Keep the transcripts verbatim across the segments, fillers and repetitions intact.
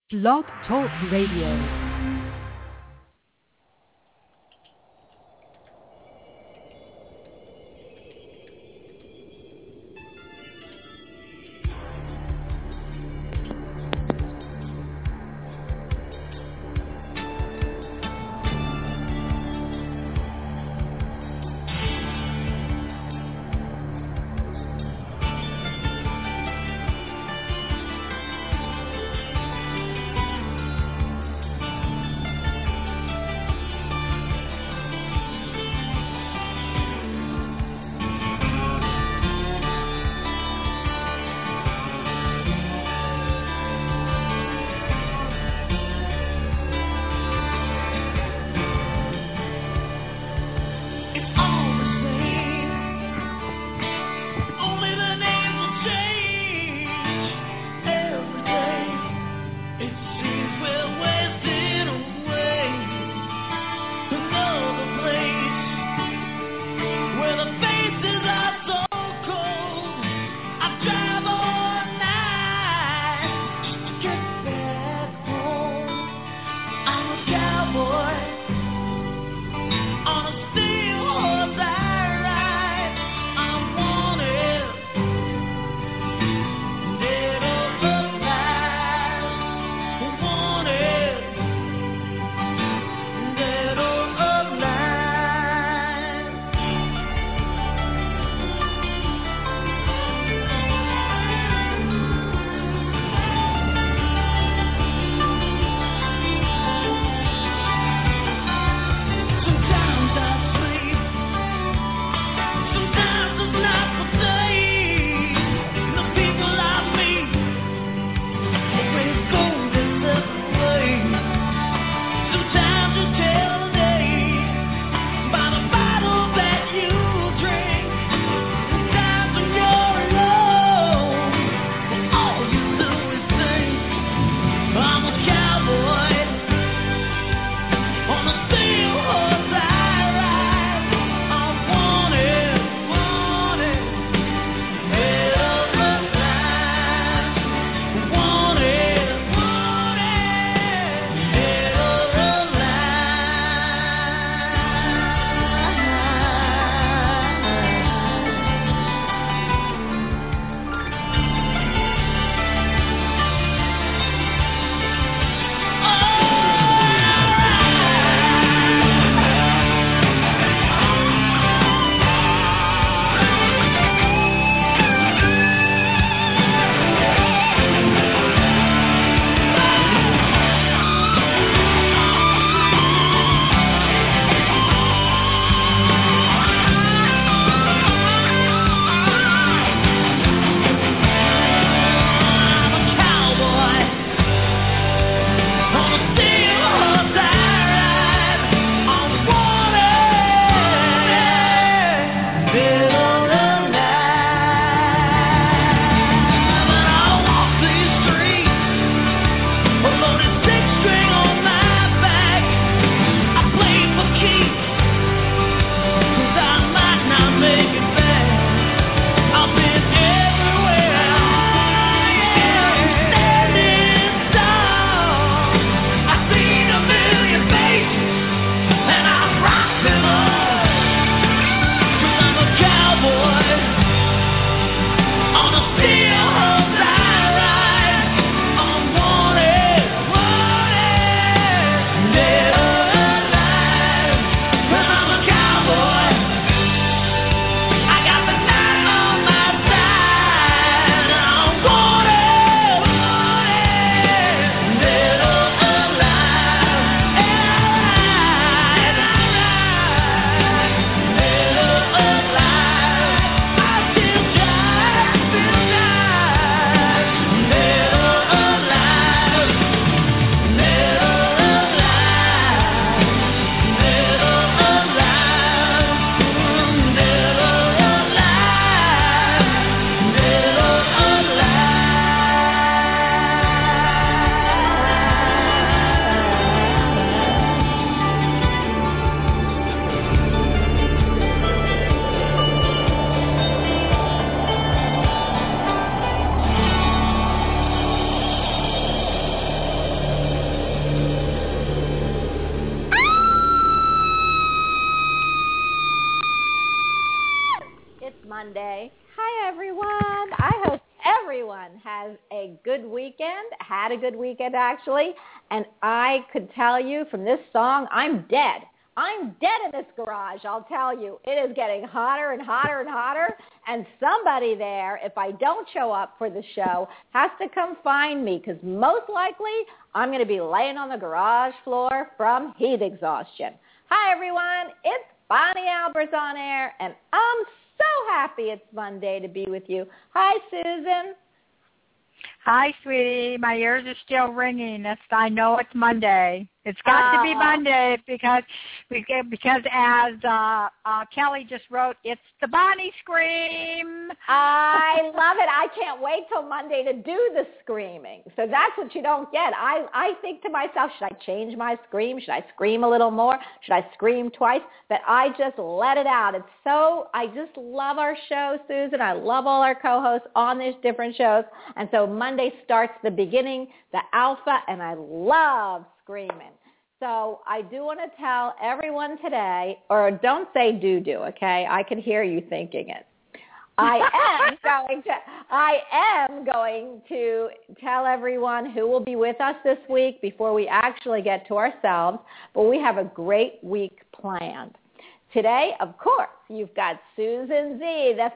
Blog Talk Radio. Monday. Hi, everyone. I hope everyone has a good weekend, had a good weekend, actually. And I could tell you from this song, I'm dead. I'm dead in this garage, I'll tell you. It is getting hotter and hotter and hotter. And somebody there, if I don't show up for the show, has to come find me because most likely I'm going to be laying on the garage floor from heat exhaustion. Hi, everyone. It's Bonnie Albers on air, and I'm so happy it's Monday to be with you. Hi, Susan. Hi, sweetie. My ears are still ringing. That's, I know it's Monday. It's got uh, to be Monday because because as uh, uh, Kelly just wrote, it's the Bonnie Scream. I love it. I can't wait till Monday to do the screaming. So that's what you don't get. I, I think to myself, should I change my scream? Should I scream a little more? Should I scream twice? But I just let it out. It's so, I just love our show, Susan. I love all our co-hosts on these different shows. And so Monday starts the beginning, the alpha, and I love screaming. So I do want to tell everyone today, or don't say do-do, okay? I can hear you thinking it. I am going to I am going to tell everyone who will be with us this week before we actually get to ourselves, but we have a great week planned. Today, of course, you've got Susan Z, the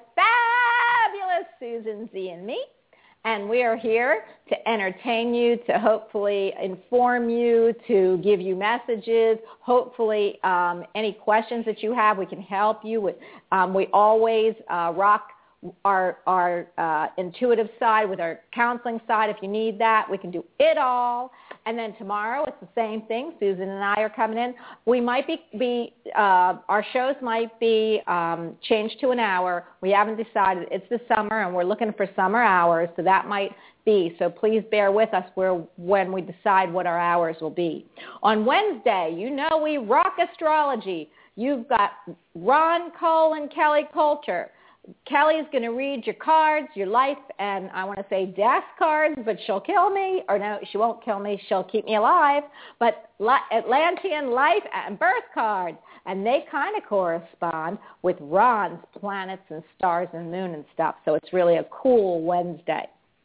fabulous Susan Z and me. And we are here to entertain you, to hopefully inform you, to give you messages. Hopefully, um, any questions that you have, we can help you with. Um, we always uh, rock our, our uh, intuitive side with our counseling side. If you need that, we can do it all. And then tomorrow, it's the same thing. Susan and I are coming in. We might be, be uh, our shows might be um, changed to an hour. We haven't decided. It's the summer, and we're looking for summer hours, so that might be. So please bear with us where, when we decide what our hours will be. On Wednesday, you know we rock astrology. You've got Ron Cole and Kelly Coulter. Kelly's going to read your cards, your life, and I want to say death cards, but she'll kill me. Or no, she won't kill me. She'll keep me alive. But Atlantean life and birth cards, and they kind of correspond with Ron's planets and stars and moon and stuff. So it's really a cool Wednesday.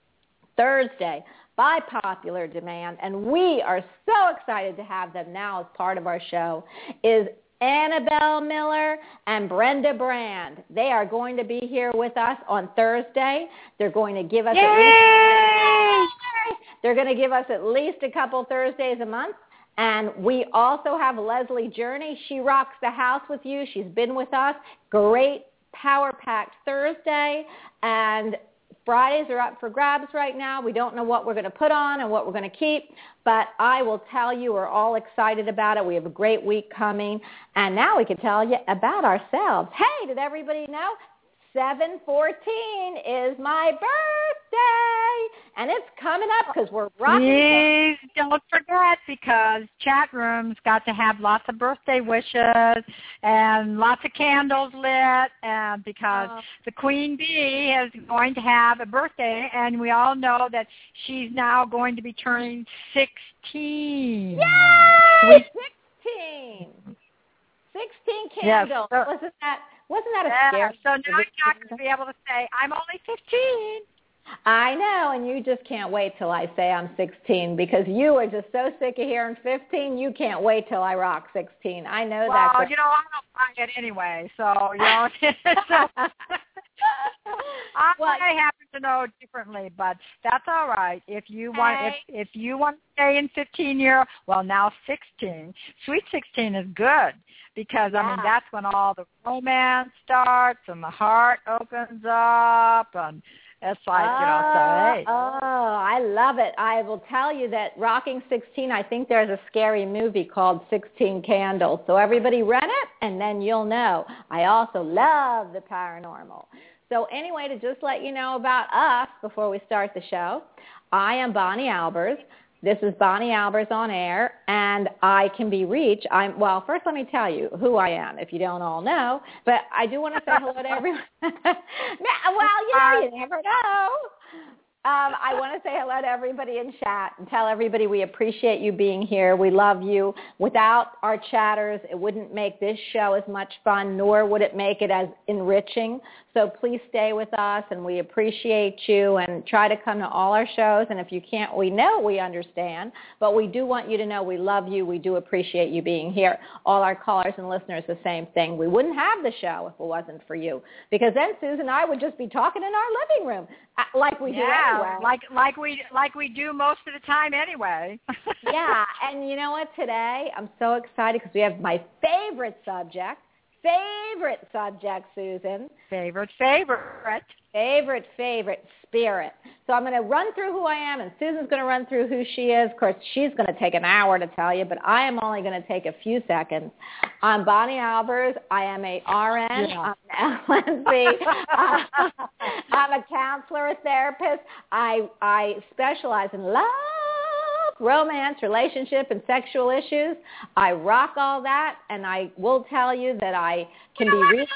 Thursday, by popular demand, and we are so excited to have them now as part of our show, is Annabelle Miller and Brenda Brand. They are going to be here with us on Thursday. They're going to give us Yay! at least they're going to give us at least a couple Thursdays a month. And we also have Leslie Journey. She rocks the house with you. She's been with us. Great power-packed Thursday. And Fridays are up for grabs right now. We don't know what we're going to put on and what we're going to keep, but I will tell you we're all excited about it. We have a great week coming, and now we can tell you about ourselves. Hey, did everybody know? seven fourteen is my birthday, and it's coming up because we're rocking. Please don't forget, because chat rooms got to have lots of birthday wishes and lots of candles lit, and because oh. the Queen Bee is going to have a birthday, and we all know that she's now going to be turning sixteen. Yay! We- sixteen. sixteen candles. Yes. Wasn't that... Wasn't that a yeah, scary? So now you're not going to be able to say, I'm only fifteen. I know, and you just can't wait till I say I'm sixteen because you are just so sick of hearing fifteen, you can't wait till I rock sixteen. I know well, that. Well, you know, I don't buy it anyway, so, you know. so, I well, happen to know differently, but that's all right. If you want, hey. if if you want to stay in fifteen year, well, now sixteen. Sweet sixteen is good because yeah. I mean that's when all the romance starts and the heart opens up, and it's like oh, you know. So hey. Oh, I love it. I will tell you that rocking sixteen. I think there's a scary movie called sixteen Candles. So everybody rent it, and then you'll know. I also love the paranormal. So anyway, to just let you know about us before we start the show, I am Bonnie Albers. This is Bonnie Albers on air, and I can be reached. I'm well. First, let me tell you who I am, if you don't all know. But I do want to say hello to everyone. Well, you know, you never know. Um, I want to say hello to everybody in chat and tell everybody we appreciate you being here. We love you. Without our chatters, it wouldn't make this show as much fun, nor would it make it as enriching. So please stay with us, and we appreciate you, and try to come to all our shows. And if you can't, we know we understand, but we do want you to know we love you. We do appreciate you being here. All our callers and listeners, the same thing. We wouldn't have the show if it wasn't for you, because then Susan and I would just be talking in our living room like we yeah, do anyway. like like we like we do most of the time anyway. Yeah, and you know what? Today I'm so excited because we have my favorite subject. Favorite subject, Susan. Favorite, favorite. Favorite, favorite, spirit. So I'm going to run through who I am, and Susan's going to run through who she is. Of course, she's going to take an hour to tell you, but I am only going to take a few seconds. I'm Bonnie Albers. I am a R N. Yeah. I'm an L N C. uh, I'm a counselor, a therapist. I, I specialize in love, romance, relationship, and sexual issues. I rock all that, and I will tell you that I can be reached.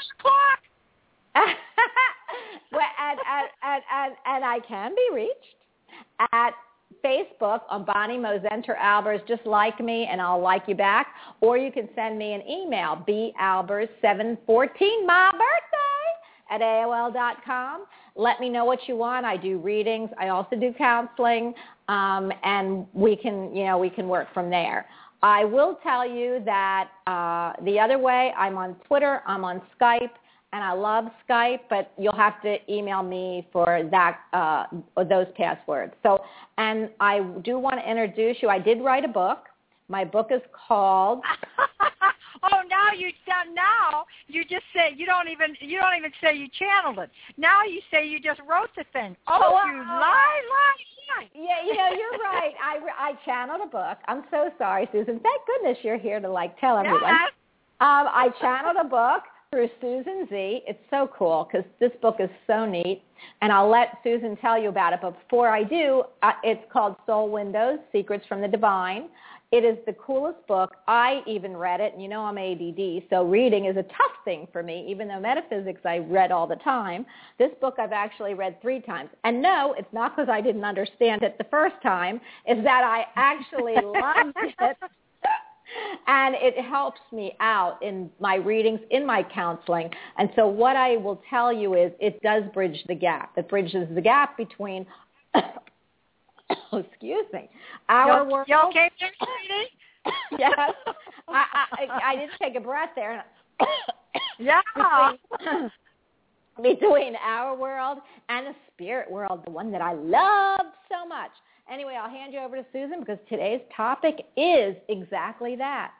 well, and, and, and, and, and I can be reached at Facebook on Bonnie Mosenter Albers. Just like me, and I'll like you back. Or you can send me an email, b albers seven fourteen, my birthday, at A O L dot com. Let me know what you want. I do readings. I also do counseling, um, and we can, you know, we can work from there. I will tell you that uh, the other way, I'm on Twitter, I'm on Skype, and I love Skype, but you'll have to email me for that, uh, those passwords. So, and I do want to introduce you. I did write a book. My book is called. Oh, now you now you just say you don't even you don't even say you channeled it. Now you say you just wrote the thing. Oh, oh you lie, lie, lie. Yeah, you know, you're right. I, I channeled a book. I'm so sorry, Susan. Thank goodness you're here to like tell everyone. Yeah. Um, I channeled a book through Susan Z. It's so cool because this book is so neat, and I'll let Susan tell you about it. But before I do, uh, it's called Soul Windows, Secrets from the Divine. It is the coolest book. I even read it, and you know I'm A D D, so reading is a tough thing for me, even though metaphysics I read all the time. This book I've actually read three times. And no, it's not because I didn't understand it the first time. It's that I actually loved it. And it helps me out in my readings, in my counseling. And so what I will tell you is it does bridge the gap. It bridges the gap between, oh, excuse me, our you, world. You okay, sweetie? Yes. I, I, I didn't take a breath there. Yeah. Between, between our world and the spirit world, the one that I love so much. Anyway, I'll hand you over to Susan because today's topic is exactly that.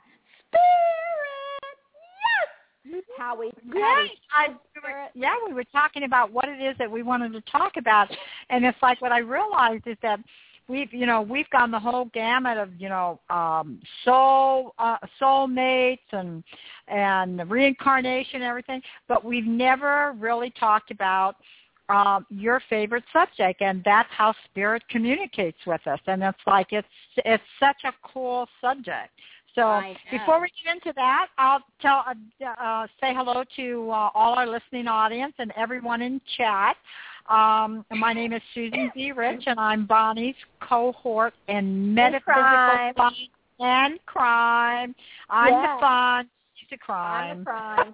Spirit! Yes! How we yes, I, yeah, we were talking about what it is that we wanted to talk about. And it's like what I realized is that we've, you know, we've gone the whole gamut of, you know, um, soul, uh, soulmates and, and reincarnation and everything, but we've never really talked about Um, your favorite subject, and that's how spirit communicates with us. And it's like it's it's such a cool subject. So before we get into that, I'll tell uh, uh, say hello to uh, all our listening audience and everyone in chat. Um, my name is Susan Z. Rich, and I'm Bonnie's cohort in metaphysical fun and crime. I'm yeah. the fun. She's the crime. I'm the crime.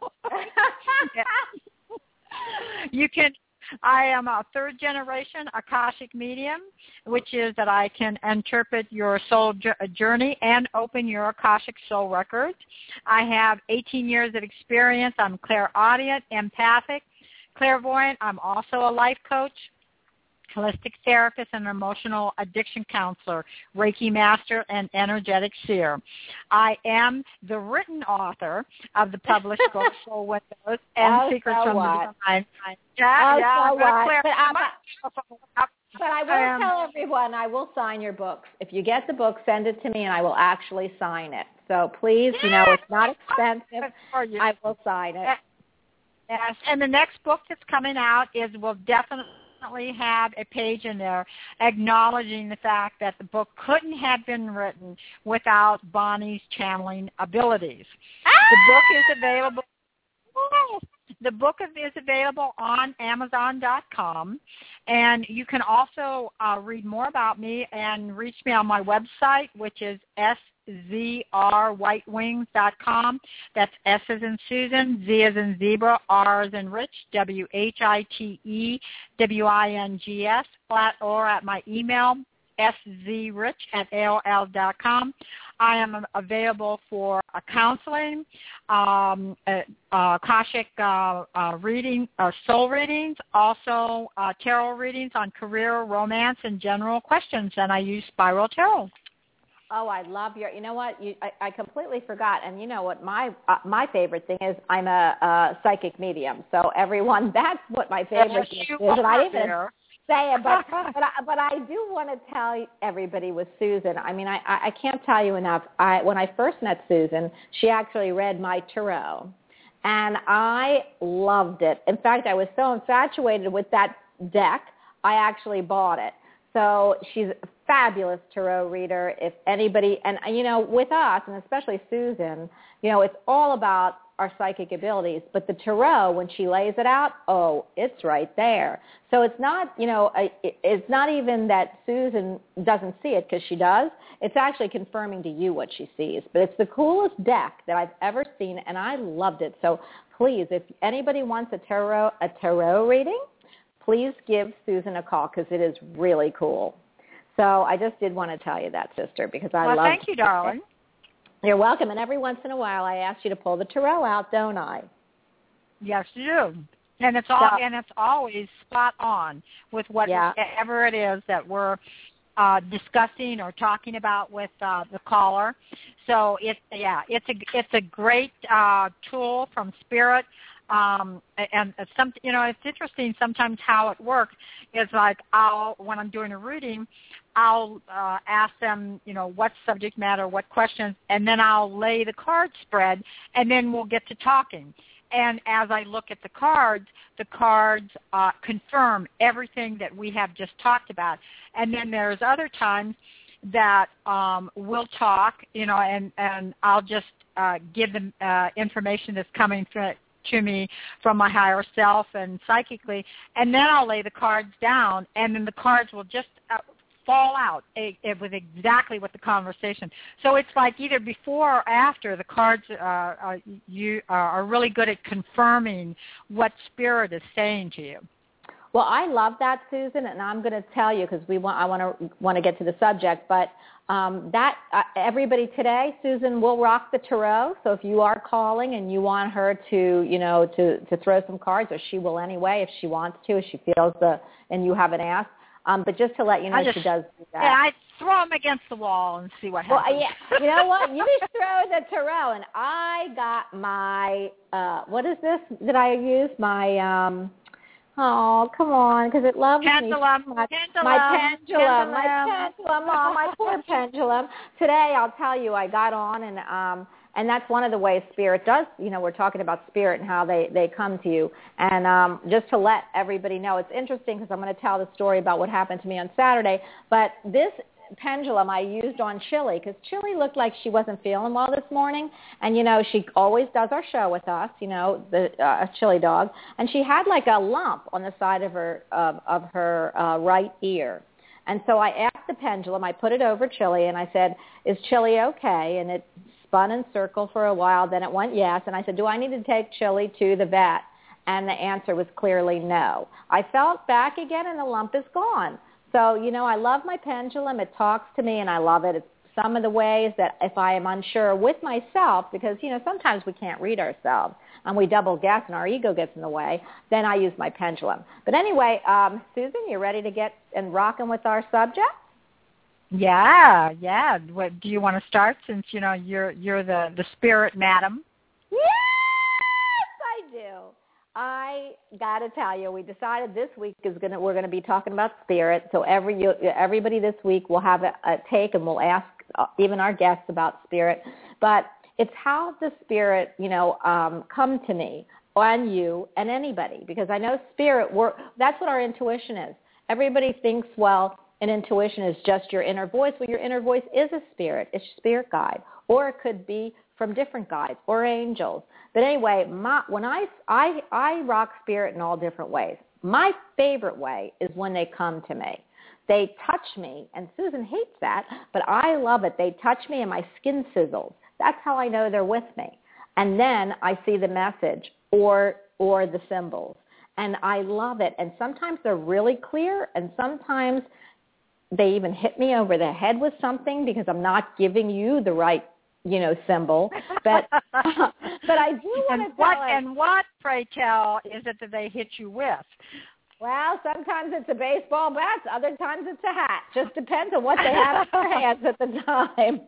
You can. I am a third generation Akashic medium, which is that I can interpret your soul journey and open your Akashic soul records. I have eighteen years of experience. I'm clairaudient, empathic, clairvoyant. I'm also a life coach, holistic therapist, and emotional addiction counselor, Reiki master, and energetic seer. I am the written author of the published book Soul Windows and oh, Secrets so from what? the Divine. Yeah, oh, yeah. So what? But, I, my, but I will um, tell everyone I will sign your books. If you get the book, send it to me, and I will actually sign it. So please, you know, it's not expensive. I will sign it. Yes, and the next book that's coming out is will definitely have a page in there acknowledging the fact that the book couldn't have been written without Bonnie's channeling abilities. Ah! The book is available. Oh, the book is available on Amazon dot com, and you can also uh, read more about me and reach me on my website, which is s z r white wings dot com. That's S as in Susan, Z as in Zebra, R as in Rich, W H I T E W I N G S, or at my email, s z rich at A O L dot com. I am available for a counseling, um, uh, uh, Akashic uh, uh, reading, uh, soul readings, also uh, tarot readings on career, romance, and general questions, and I use Spiral Tarot. Oh, I love your. You know what? You, I, I completely forgot. And you know what? My uh, my favorite thing is I'm a, a psychic medium. So everyone, that's what my favorite thing is. And I didn't even say it, but but I, but I do want to tell everybody with Susan. I mean, I I can't tell you enough. I when I first met Susan, she actually read my tarot, and I loved it. In fact, I was so infatuated with that deck, I actually bought it. So she's a fabulous tarot reader. If anybody, and you know, with us, and especially Susan, you know, it's all about our psychic abilities. But the tarot, when she lays it out, oh, it's right there. So it's not, you know, it's not even that Susan doesn't see it, because she does. It's actually confirming to you what she sees. But it's the coolest deck that I've ever seen, and I loved it. So please, if anybody wants a tarot, a tarot reading, please give Susan a call, because it is really cool. So I just did want to tell you that, sister, because I well, love it. Thank you, darling. You're welcome. And every once in a while, I ask you to pull the tarot out, don't I? Yes, you do. And it's all so, and it's always spot on with whatever yeah. it is that we're uh, discussing or talking about with uh, the caller. So it's yeah, it's a it's a great uh, tool from Spirit. Um, and it's some, you know, it's interesting sometimes how it works. It's like I'll, when I'm doing a reading, I'll uh, ask them, you know, what subject matter, what questions, and then I'll lay the card spread, and then we'll get to talking. And as I look at the cards, the cards uh, confirm everything that we have just talked about. And then there's other times that um, we'll talk, you know, and, and I'll just uh, give them uh, information that's coming through to me from my higher self and psychically, and then I'll lay the cards down, and then the cards will just uh, fall out it, it with exactly what the conversation. So it's like either before or after, the cards uh, are, you uh, are really good at confirming what Spirit is saying to you. Well, I love that, Susan, and I'm going to tell you, because we want I want to want to get to the subject, but um, that uh, everybody today, Susan will rock the tarot. So if you are calling and you want her to, you know, to, to throw some cards, or she will anyway if she wants to, if she feels the, and you haven't asked. Um, but just to let you know, just, she does do that. Yeah, I throw them against the wall and see what happens. Well, yeah, you know what? You just throw the tarot, and I got my uh, what is this that I use? My um, oh, come on, because it loves pendulum. me. My pendulum. My pendulum. Pendulum. My pendulum. Oh, my poor pendulum. Today, I'll tell you, I got on, and um, and that's one of the ways Spirit does. You know, we're talking about Spirit and how they, they come to you. And um, just to let everybody know, it's interesting because I'm going to tell the story about what happened to me on Saturday. But this pendulum I used on Chili, because Chili looked like she wasn't feeling well this morning. And, you know, she always does our show with us, you know, the uh, Chili dog. And she had like a lump on the side of her, of, of her uh, right ear. And so I asked the pendulum, I put it over Chili, and I said, is Chili okay? And it spun in circle for a while. Then it went yes. And I said, do I need to take Chili to the vet? And the answer was clearly no. I felt back again, and the lump is gone. So, you know, I love my pendulum. It talks to me, and I love it. It's some of the ways that if I am unsure with myself, because, you know, sometimes we can't read ourselves, and we double guess, and our ego gets in the way, then I use my pendulum. But anyway, um, Susan, you ready to get and rocking with our subject? Yeah, yeah. What, do you want to start, since, you know, you're you're the, the spirit madam? Yes, I do. I got to tell you, we decided this week is gonna we're going to be talking about spirit. So every everybody this week will have a, a take, and we'll ask uh, even our guests about spirit. But it's how the spirit, you know, um, come to me, on you, and anybody, because I know spirit. We're, that's what our intuition is. Everybody thinks, well, an intuition is just your inner voice. Well, your inner voice is a spirit. It's spirit guide, or it could be from different guides or angels. But anyway, my, when I, I, I rock spirit in all different ways. My favorite way is when they come to me. They touch me, and Susan hates that, but I love it. They touch me and my skin sizzles. That's how I know they're with me. And then I see the message or or the symbols. And I love it. And sometimes they're really clear, and sometimes they even hit me over the head with something because I'm not giving you the right, you know, symbol. But but I do want to tell what, it. And what, pray tell, is it that they hit you with? Well, sometimes it's a baseball bat, other times it's a hat. Just depends on what they have in their hands at the time.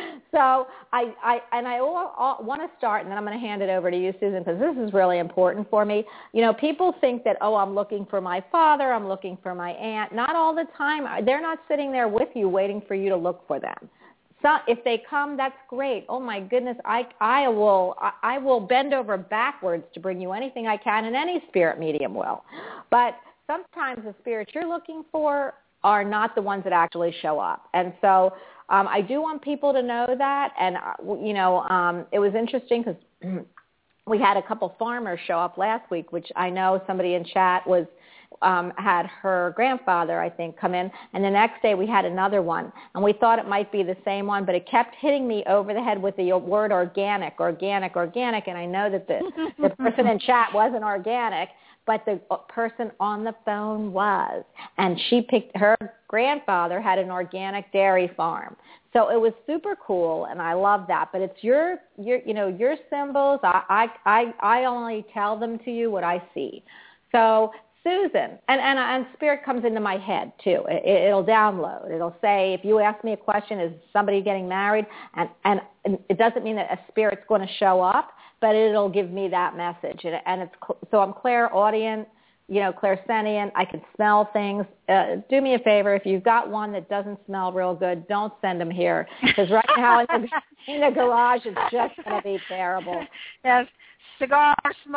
So I, I and I all, all want to start, and then I'm going to hand it over to you, Susan, because this is really important for me. You know, people think that, oh, I'm looking for my father, I'm looking for my aunt. Not all the time. They're not sitting there with you waiting for you to look for them. So if they come, that's great. Oh my goodness, I I will I, I will bend over backwards to bring you anything I can, and any spirit medium will. But sometimes the spirits you're looking for are not the ones that actually show up. And so um, I do want people to know that. And uh, you know, um, it was interesting because we had a couple farmers show up last week, which I know somebody in chat was. Um, had her grandfather, I think, come in, and the next day we had another one, and we thought it might be the same one, but it kept hitting me over the head with the word organic, organic, organic, and I know that the, the person in chat wasn't organic, but the person on the phone was, and she picked, her grandfather had an organic dairy farm. So it was super cool, and I love that. But it's your, your, you know, your symbols. I, I, I only tell them to you what I see. So Susan, and, and, and spirit comes into my head too. It, it'll download. It'll say, if you ask me a question, is somebody getting married? And, and it doesn't mean that a spirit's going to show up, but it'll give me that message. And, and it's so I'm clairaudient, you know, clairsentient. I can smell things. Uh, do me a favor, if you've got one that doesn't smell real good, don't send them here, because right now in the, in the garage it's just going to be terrible. Yes. Cigar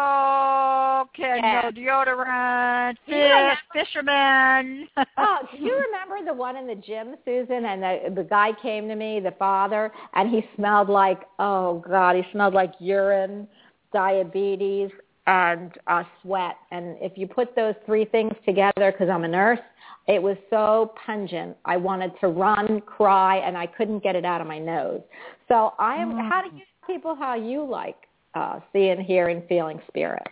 smoke and yeah. No deodorant, fish, yeah. fisherman. Oh, do you remember the one in the gym, Susan? And the, the guy came to me, the father, and he smelled like, oh, God, he smelled like urine, diabetes, and uh, sweat. And if you put those three things together, because I'm a nurse, it was so pungent. I wanted to run, cry, and I couldn't get it out of my nose. So I am. Mm. How do you tell people how you like Uh, seeing, hearing, feeling spirit?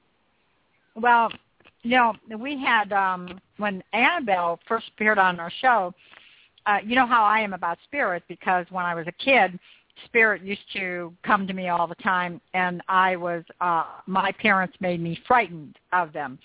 Well, you know, we had, um, when Annabelle first appeared on our show, uh, you know how I am about spirit, because when I was a kid, spirit used to come to me all the time, and I was, uh, my parents made me frightened of them.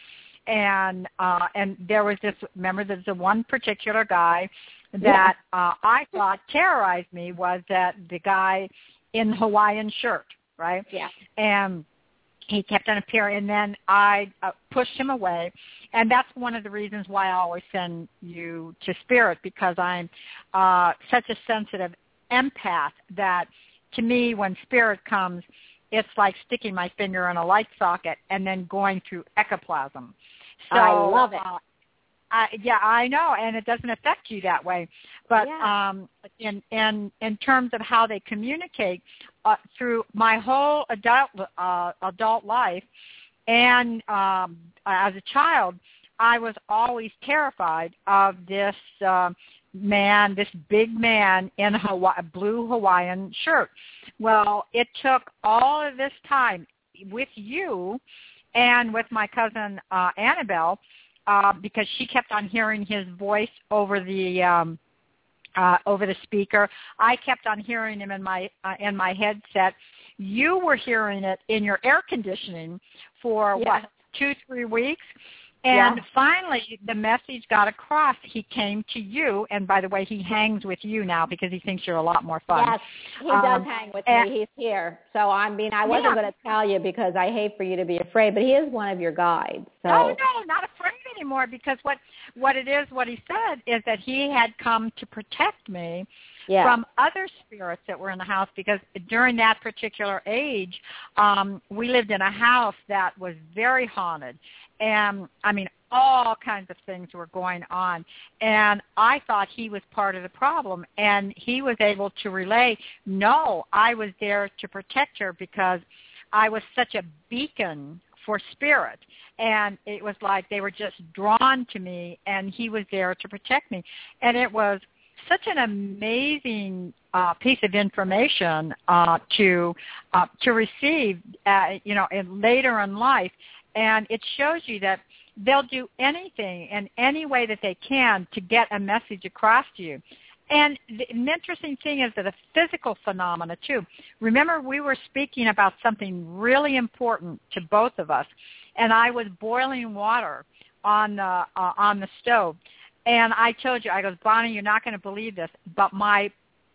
And uh, and there was this, remember there's a one particular guy that yeah. uh, I thought terrorized me, was that the guy in the Hawaiian shirt. Right? Yeah. And he kept on appearing, and then I uh, pushed him away. And that's one of the reasons why I always send you to spirit, because I'm uh, such a sensitive empath that, to me, when spirit comes, it's like sticking my finger in a light socket and then going through ectoplasm. So, I love it. Uh, I, yeah, I know, and it doesn't affect you that way. But yeah. um, in in in terms of how they communicate uh, through my whole adult uh, adult life, and um, as a child, I was always terrified of this uh, man, this big man in a Hawaii, blue Hawaiian shirt. Well, it took all of this time with you and with my cousin uh, Annabelle. Uh, because she kept on hearing his voice over the um, uh, over the speaker. I kept on hearing him in my uh, in my headset. You were hearing it in your air conditioning for yeah. what, two, three weeks, and yeah. finally the message got across. He came to you, and by the way, he hangs with you now because he thinks you're a lot more fun. Yes, he um, does hang with and, me. He's here. So I mean, I wasn't yeah. going to tell you because I hate for you to be afraid, but he is one of your guides. So. Oh no, not afraid anymore, because what what it is, what he said is that he had come to protect me yeah. from other spirits that were in the house, because during that particular age, um, we lived in a house that was very haunted. And, I mean, all kinds of things were going on. And I thought he was part of the problem. And he was able to relay, no, I was there to protect her because I was such a beacon for spirit. And it was like they were just drawn to me, and he was there to protect me. And it was such an amazing uh, piece of information uh, to uh, to receive, uh, you know, in, later in life. And it shows you that they'll do anything in any way that they can to get a message across to you. And the, an interesting thing is that the physical phenomena, too. Remember, we were speaking about something really important to both of us, and I was boiling water on the, uh, on the stove. And I told you, I goes, Bonnie, you're not going to believe this, but my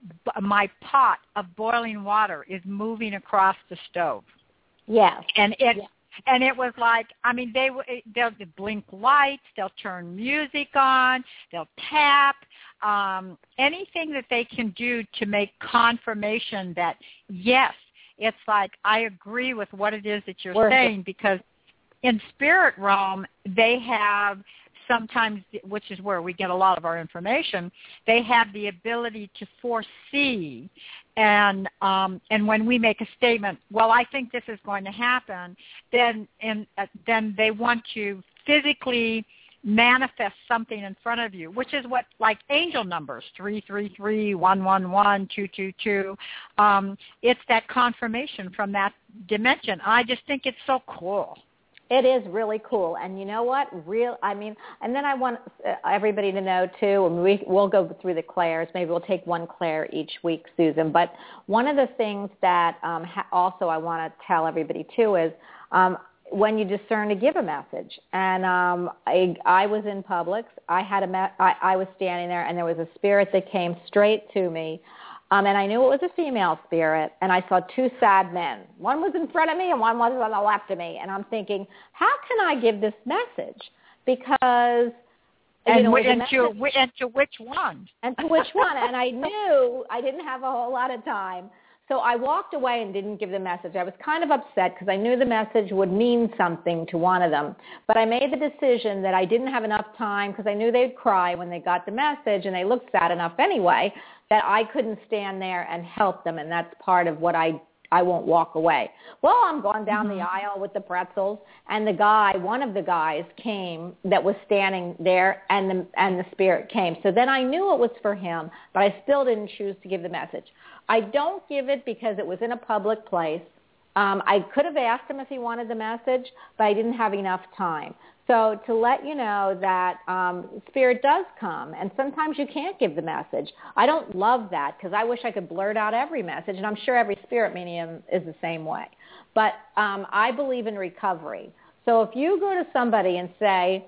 my pot of boiling water is moving across the stove. Yes. And it yes. and it was like, I mean, they they'll blink lights, they'll turn music on, they'll tap, um, anything that they can do to make confirmation that yes, it's like I agree with what it is that you're Worth saying it. because in spirit realm they have. Sometimes, which is where we get a lot of our information, they have the ability to foresee. And um, and when we make a statement, well, I think this is going to happen, then and uh, then they want to physically manifest something in front of you, which is what, like angel numbers, three three three, one one one, two two two. Um, it's that confirmation from that dimension. I just think it's so cool. It is really cool. And you know what? Real, I mean, and then I want everybody to know, too, and we, we'll go through the clairs. Maybe we'll take one clair each week, Susan. But one of the things that um, ha- also I want to tell everybody, too, is um, when you discern to give a message. And um, I, I was in Publix. I, had a me- I, I was standing there, and there was a spirit that came straight to me. Um, and I knew it was a female spirit, and I saw two sad men. One was in front of me, and one was on the left of me. And I'm thinking, how can I give this message? Because, and, you know, and, message, to, and to which one? And to which one? And I knew I didn't have a whole lot of time. So I walked away and didn't give the message. I was kind of upset because I knew the message would mean something to one of them. But I made the decision that I didn't have enough time because I knew they'd cry when they got the message, and they looked sad enough anyway, that I couldn't stand there and help them, and that's part of what I I won't walk away. Well, I'm going down mm-hmm. the aisle with the pretzels, and the guy, one of the guys came that was standing there, and the, and the spirit came. So then I knew it was for him, but I still didn't choose to give the message. I don't give it because it was in a public place. Um, I could have asked him if he wanted the message, but I didn't have enough time. So to let you know that um, spirit does come, and sometimes you can't give the message. I don't love that because I wish I could blurt out every message, and I'm sure every spirit medium is the same way. But um, I believe in recovery. So if you go to somebody and say,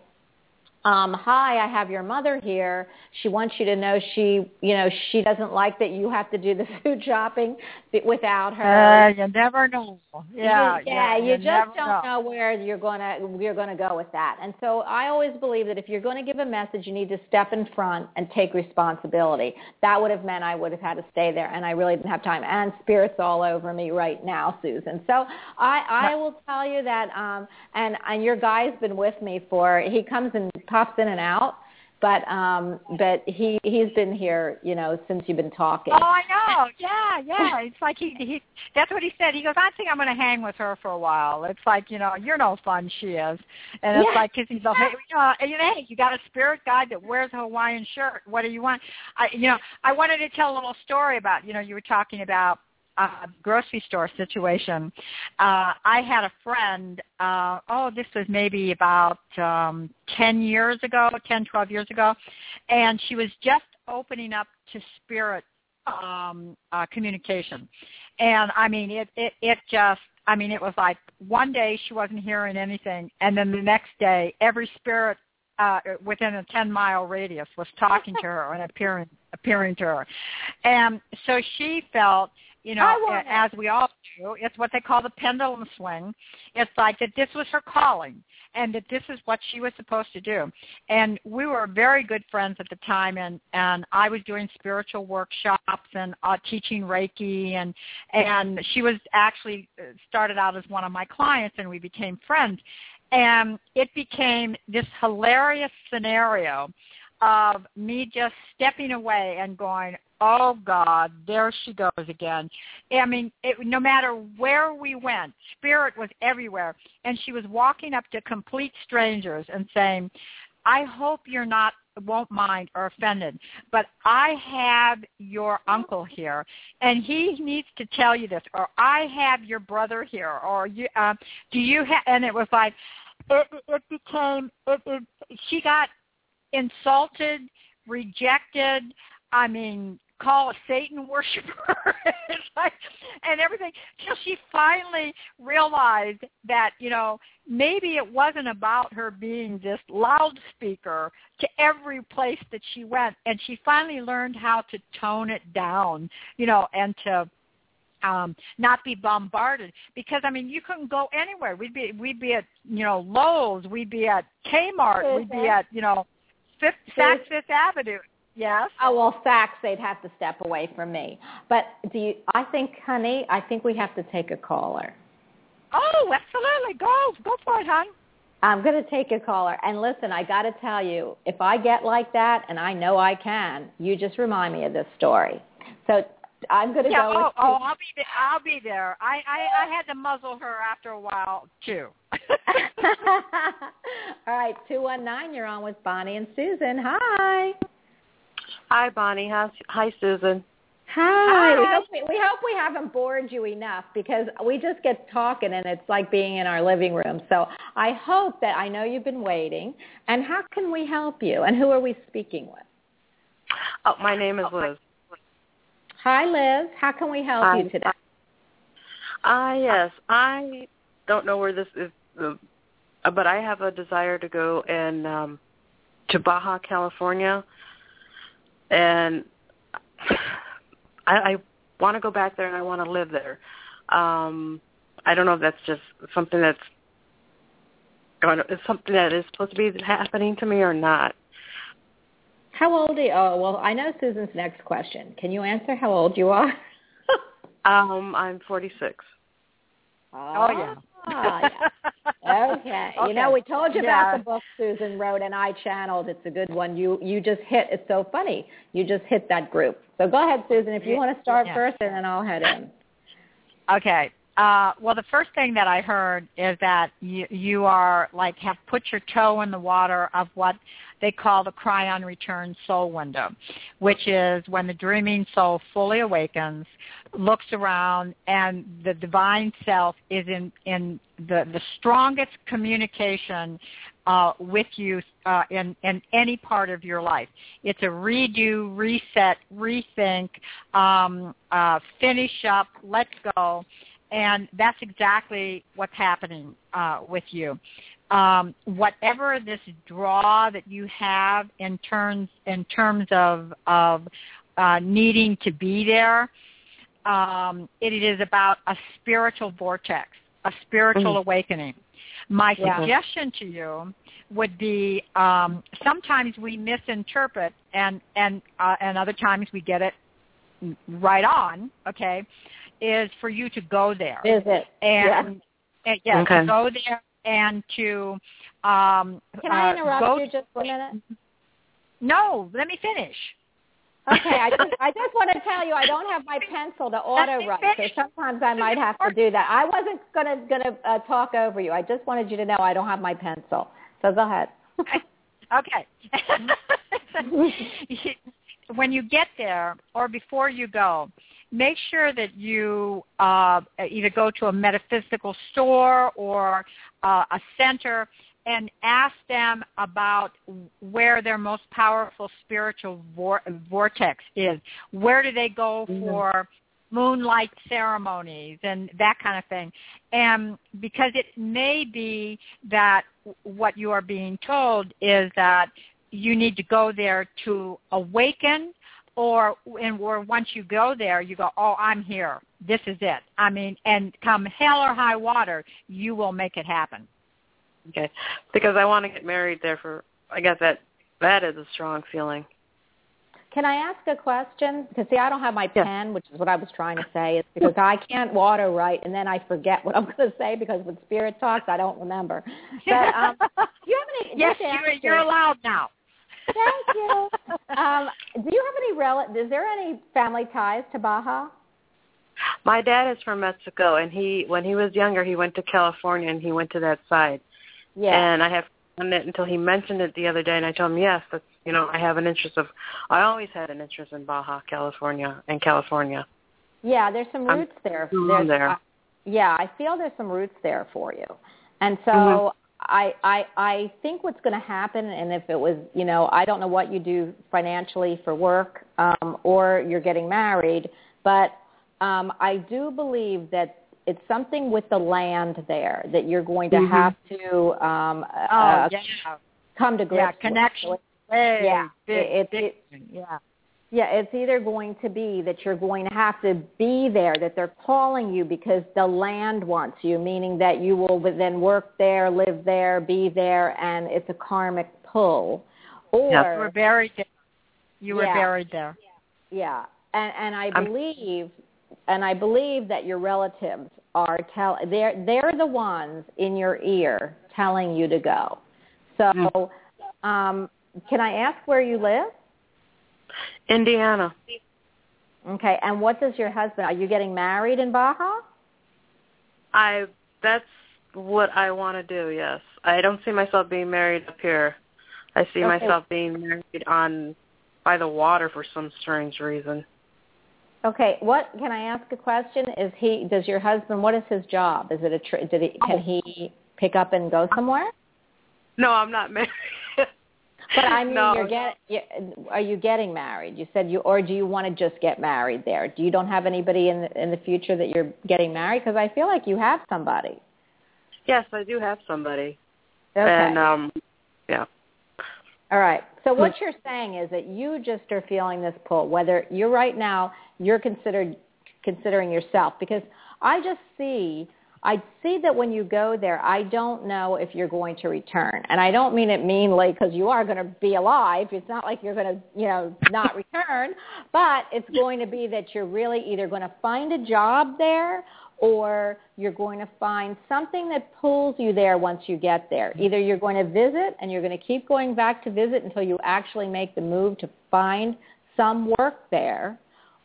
um, hi, I have your mother here. She wants you to know she, you know, she doesn't like that you have to do the food shopping without her. Uh, you never know. Yeah, you, yeah, you, you, you just don't know. know where you're gonna you're gonna go with that. And so I always believe that if you're going to give a message, you need to step in front and take responsibility. That would have meant I would have had to stay there, and I really didn't have time. And spirit's all over me right now, Susan. So I I will tell you that. Um, and and your guy's been with me for he comes and pops in and out, but um, but he he's been here, you know, since you've been talking. Oh, I know. Yeah, yeah. It's like he he. That's what he said. He goes, I think I'm going to hang with her for a while. It's like, you know, you're no fun, she is, and it's yeah. like because he's like, hey, you know, you know, hey, you got a spirit guide that wears a Hawaiian shirt. What do you want? I, you know, I wanted to tell a little story about, you know, you were talking about. Uh, grocery store situation. Uh, I had a friend, uh, oh, this was maybe about um, ten years ago, ten, twelve years ago, and she was just opening up to spirit um, uh, communication. And, I mean, it, it, it just, I mean, it was like one day she wasn't hearing anything, and then the next day every spirit uh, within a ten-mile radius was talking to her and appearing, appearing to her. And so she felt, you know, as we all do, it's what they call the pendulum swing. It's like that this was her calling and that this is what she was supposed to do. And we were very good friends at the time, and, and I was doing spiritual workshops and uh, teaching Reiki, and, and she was actually started out as one of my clients, and we became friends. And it became this hilarious scenario of me just stepping away and going, oh, God, there she goes again. I mean, it, no matter where we went, spirit was everywhere. And she was walking up to complete strangers and saying, I hope you're not, won't mind or offended, but I have your uncle here, and he needs to tell you this, or I have your brother here, or you, uh, do you have, and it was like, it, it became, it, it, she got insulted, rejected, I mean, call a Satan worshiper, it's like, and everything, till she finally realized that, you know, maybe it wasn't about her being this loudspeaker to every place that she went, and she finally learned how to tone it down, you know, and to um, not be bombarded. Because, I mean, you couldn't go anywhere. We'd be, we'd be at, you know, Lowe's, we'd be at Kmart, we'd be at, you know, Fifth, Saks Fifth Avenue. Yes. Oh, well, Saks, they'd have to step away from me. But do you, I think, honey, I think we have to take a caller. Oh, absolutely. Go. Go for it, hon. I'm going to take a caller. And listen, I got to tell you, if I get like that, and I know I can, you just remind me of this story. So I'm going to yeah, go oh, with oh, I'll be there. I'll be there. I, I, I had to muzzle her after a while, too. All right, two one nine, you're on with Bonnie and Susan. Hi. Hi, Bonnie. Hi, hi Susan. Hi. Hi. We hope we, we hope we haven't bored you enough, because we just get talking and it's like being in our living room. So I hope that, I know you've been waiting. And how can we help you? And who are we speaking with? Oh, my name is Liz. Hi, Liz. How can we help Hi. you today? Ah, uh, yes. I don't know where this is, uh, but I have a desire to go and um, to Baja, California. And I, I want to go back there and I want to live there. Um, I don't know if that's just something that's going to, it's something that is supposed to be happening to me or not. How old are you? Oh, well, I know Susan's next question. Can you answer how old you are? um, I'm forty-six. Oh, yeah. Ah, yeah. Okay. Okay. You know, we told you Yeah. about the book Susan wrote, and I channeled. It's a good one. You you just hit. It's so funny. You just hit that group. So go ahead, Susan, if you want to start yeah. first, and then I'll head in. Okay. Uh, well, the first thing that I heard is that you, you are, like, have put your toe in the water of what they call the Cryon Return soul window, which is when the dreaming soul fully awakens, looks around, and the divine self is in, in the, the strongest communication uh, with you uh, in, in any part of your life. It's a redo, reset, rethink, um, uh, finish up, let go. And that's exactly what's happening uh, with you. Um, whatever this draw that you have in terms in terms of of uh, needing to be there, um, it is about a spiritual vortex, a spiritual mm-hmm. awakening. My yeah. suggestion to you would be um, sometimes we misinterpret, and and uh, and other times we get it right on. Okay. Is for you to go there. Is it? And, yeah. and yes, okay. to go there and to um Can I interrupt uh, you just a minute? No, let me finish. Okay, I just I just want to tell you I don't have my pencil to auto write, so sometimes I might have to do that. I wasn't gonna gonna uh, talk over you. I just wanted you to know I don't have my pencil. So go ahead. Okay. When you get there or before you go, make sure that you uh, either go to a metaphysical store or uh, a center and ask them about where their most powerful spiritual vor- vortex is. Where do they go for moonlight ceremonies and that kind of thing? And because it may be that what you are being told is that you need to go there to awaken, or and or once you go there, you go, oh, I'm here. This is it. I mean, and come hell or high water, you will make it happen. Okay, because I want to get married there for, I guess that that is a strong feeling. can I ask a question? Because, see, I don't have my Yes. pen, which is what I was trying to say. It's because I can't auto write, and then I forget what I'm going to say because when Spirit talks, I don't remember. But um, do you have any? Yes, just you're, asking, you're allowed now. Thank you. Um, do you have any rel- Is there any family ties to Baja? My dad is from Mexico, and he, when he was younger, he went to California, and he went to that side. Yeah. And I have done it until he mentioned it the other day, and I told him, yes, that's, you know, I have an interest of, I always had an interest in Baja, California, and California. Yeah, there's some I'm roots there. still There's, there. uh, yeah, I feel there's some roots there for you. And so Mhm. I, I, I think what's going to happen, and if it was, you know, I don't know what you do financially for work um, or you're getting married, but um, I do believe that it's something with the land there that you're going to Mhm. have to um, Oh, uh, yeah. come to grips Yeah, with. connection. Way Yeah, big, it- big, it- yeah. Yeah, it's either going to be that you're going to have to be there, that they're calling you because the land wants you, meaning that you will then work there, live there, be there, and it's a karmic pull. Or You were buried there. You were Yeah. buried there. yeah, and and I I'm- believe, and I believe that your relatives are tell they're they're the ones in your ear telling you to go. So, um, can I ask where you live? Indiana. Okay, and what does your husband, are you getting married in Baja? I, that's what I want to do, yes. I don't see myself being married up here. I see Okay. myself being married on, by the water for some strange reason. Okay, what, can I ask a question? Is he, does your husband, what is his job? Is it a, tr- did he, can he pick up and go somewhere? No, I'm not married. But I mean, No. you're get, you, are you getting married? You said you, or do you want to just get married there? Do you don't have anybody in the, in the future that you're getting married? Because I feel like you have somebody. Yes, I do have somebody. Okay. And, um, yeah. All right. So what you're saying is that you just are feeling this pull, whether you're right now, you're considered considering yourself, because I just see, I see that when you go there, I don't know if you're going to return. And I don't mean it meanly, because you are going to be alive. It's not like you're going to, you know, not return, but it's going to be that you're really either going to find a job there or you're going to find something that pulls you there once you get there. Either you're going to visit and you're going to keep going back to visit until you actually make the move to find some work there,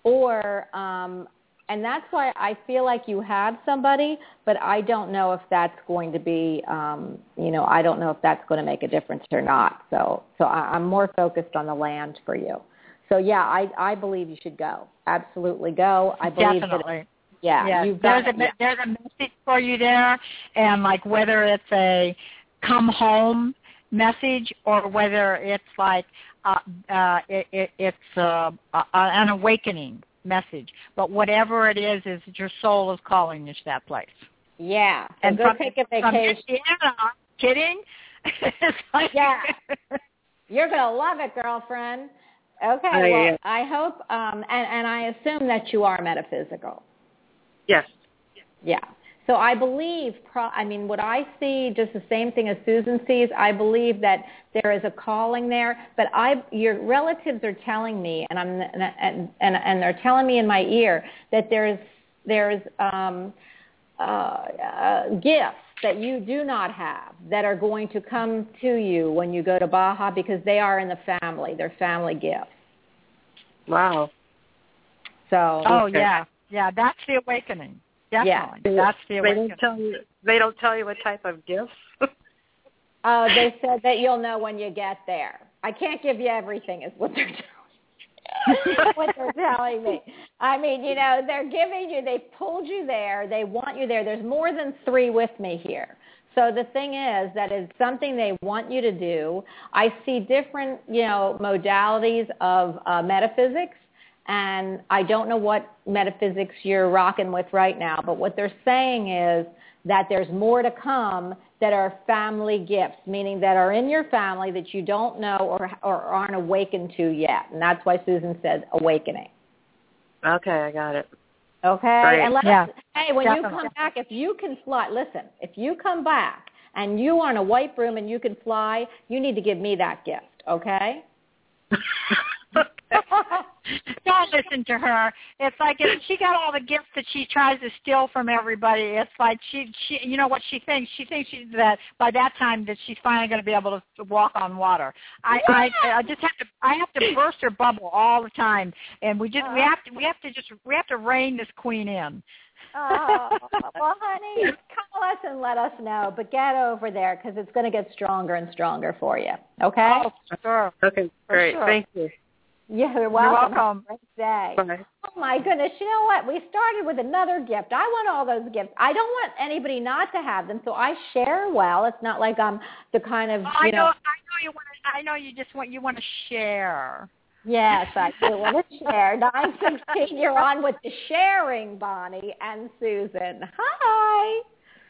or, um, and that's why I feel like you have somebody, but I don't know if that's going to be, um, you know, I don't know if that's going to make a difference or not. So, so I, I'm more focused on the land for you. So yeah, I, I believe you should go. Absolutely go. I believe Definitely. that. Yeah, yeah. you've There's got a it. there's a message for you there, and like whether it's a come home message or whether it's like uh, uh, it, it, it's uh, uh, an awakening message. But whatever it is, is that your soul is calling you to that place. Yeah, so And go from, take a from vacation. Indiana, kidding? It's like, Yeah. You're going to love it, girlfriend. Okay, I, well, uh, I hope, um, and, and I assume that you are metaphysical. Yes. Yeah. So I believe, pro- I mean, what I see, just the same thing as Susan sees, I believe that there is a calling there, but I, your relatives are telling me, and I'm, and, and, and they're telling me in my ear that there's, there's um, uh, uh, gifts that you do not have that are going to come to you when you go to Baja because they are in the family. They're family gifts. Wow. So. oh, Okay. yeah. Yeah, that's the awakening. Definitely. Yeah. That's the They awakening. don't tell you. They don't tell you what type of gifts. Oh, they said that you'll know when you get there. I can't give you everything is what they're telling what they're telling me. I mean, you know, they're giving you, they pulled you there. They want you there. There's more than three with me here. So the thing is that it's something they want you to do. I see different, you know, modalities of uh, metaphysics. And I don't know what metaphysics you're rocking with right now, but what they're saying is that there's more to come that are family gifts, meaning that are in your family that you don't know or, or aren't awakened to yet. And that's why Susan said awakening. Okay, I got it. Okay? Great. And let's, Yeah. hey, when Definitely. you come back, if you can fly, listen, if you come back and you are in a white room and you can fly, you need to give me that gift, okay? Don't listen to her. It's like if she got all the gifts that she tries to steal from everybody. It's like she, she, you know what she thinks? She thinks she, that by that time that she's finally going to be able to walk on water. I, I, I just have to, I have to burst her bubble all the time, and we just, we have to, we have to just, we have to rein this queen in. Oh, well, honey, call us and let us know. But get over there because it's going to get stronger and stronger for you. Okay? Oh, sure. Okay, great. Sure. Thank you. Yeah, you're welcome. You're welcome. Have a great day. Bye. Oh, my goodness. You know what? We started with another gift. I want all those gifts. I don't want anybody not to have them, so I share well. It's not like I'm the kind of, I you know, know. I know you want to, I know you just want, you want to share. Yes, I do want to share. nine sixteen, you're on with the sharing, Bonnie and Susan. Hi.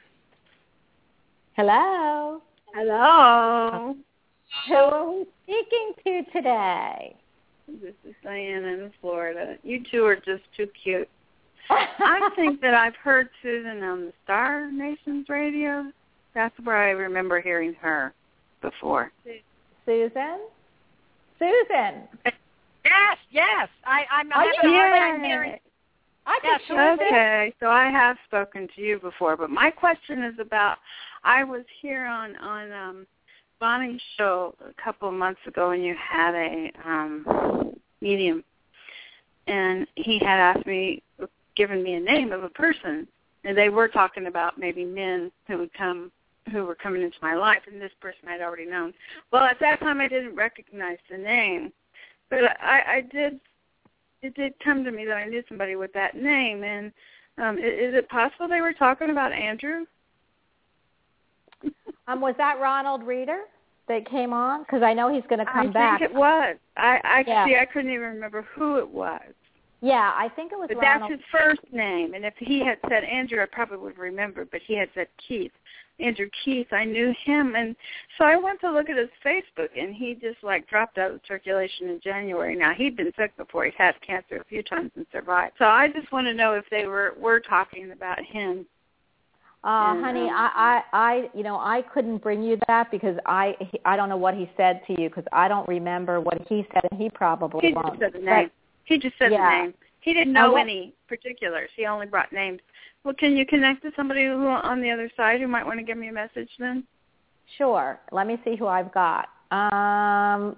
Hello. Hello. Who are we speaking to today? This is Diana in Florida. You two are just too cute. I think that I've heard Susan on the Star Nations radio. That's where I remember hearing her before. Susan? Susan. Yes, yes. I, I'm Are having you a hard time Yay. hearing. I Yes, can hear Susan. Okay, so I have spoken to you before, but my question is about, I was here on, on um, Bonnie's show a couple of months ago, and you had a um, medium, and he had asked me, given me a name of a person, and they were talking about maybe men who would come, who were coming into my life, and this person I'd already known. Well, at that time I didn't recognize the name, but I, I did, it did come to me that I knew somebody with that name, and um, is, is it possible they were talking about Andrew? Um, was that Ronald Reeder that came on? Because I know he's going to come I back. think it was. I, I Yeah. see. I couldn't even remember who it was. Yeah, I think it was But Ronald. that's his first name, and if he had said Andrew, I probably would remember, but he had said Keith. Andrew Keith, I knew him, and so I went to look at his Facebook, and he just, like, dropped out of circulation in January. Now, he'd been sick before. He'd had cancer a few times and survived. So I just want to know if they were, were talking about him. Uh, And, honey, um, I, I, I, you know, I couldn't bring you that because I, he, I don't know what he said to you because I don't remember what he said, and he probably He won't. just said the name. He just said Yeah. the name. He didn't know what- any particulars. He only brought names. Well, can you connect to somebody who on the other side who might want to give me a message then? Sure. Let me see who I've got. Um,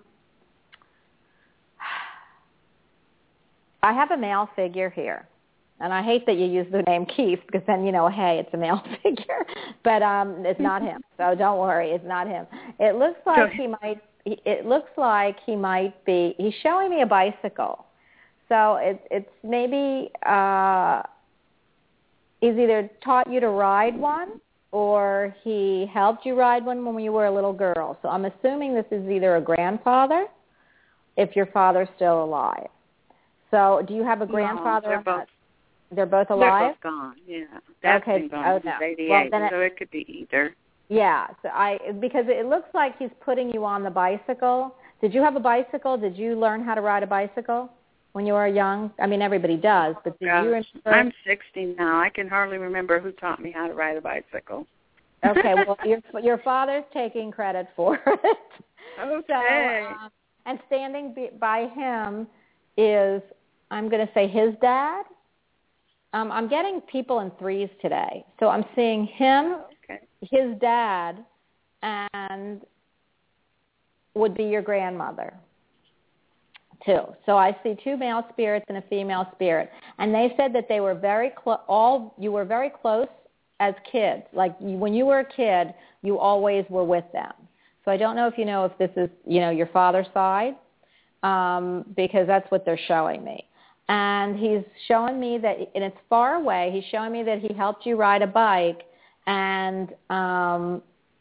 I have a male figure here. And I hate that you use the name Keith because then, you know, hey, it's a male figure. But um, it's not him. So don't worry, it's not him. It looks like he might, it looks like he might be, he's showing me a bicycle. So it, it's maybe, uh, he's either taught you to ride one or he helped you ride one when you were a little girl. So I'm assuming this is either a grandfather if your father's still alive. So do you have a grandfather? No, they're both. They're both They're alive? both gone, yeah. That's Okay, been gone oh, since no. eighty-eight, Well, then it- so it could be either. Yeah, so I because it looks like he's putting you on the bicycle. Did you have a bicycle? Did you learn how to ride a bicycle when you were young? I mean, everybody does, but did Gosh, you remember? I'm sixty now. I can hardly remember who taught me how to ride a bicycle. Okay, well, your your father's taking credit for it. Okay. So, um, and standing be, by him is, I'm going to say his dad. Um, I'm getting people in threes today. So I'm seeing him, Okay. his dad, and would be your grandmother, too. So I see two male spirits and a female spirit. And they said that they were very close, all, you were very close as kids. Like you, when you were a kid, you always were with them. So I don't know if you know if this is, you know, your father's side, um, because that's what they're showing me. And he's showing me that, and it's far away, he's showing me that he helped you ride a bike, and um,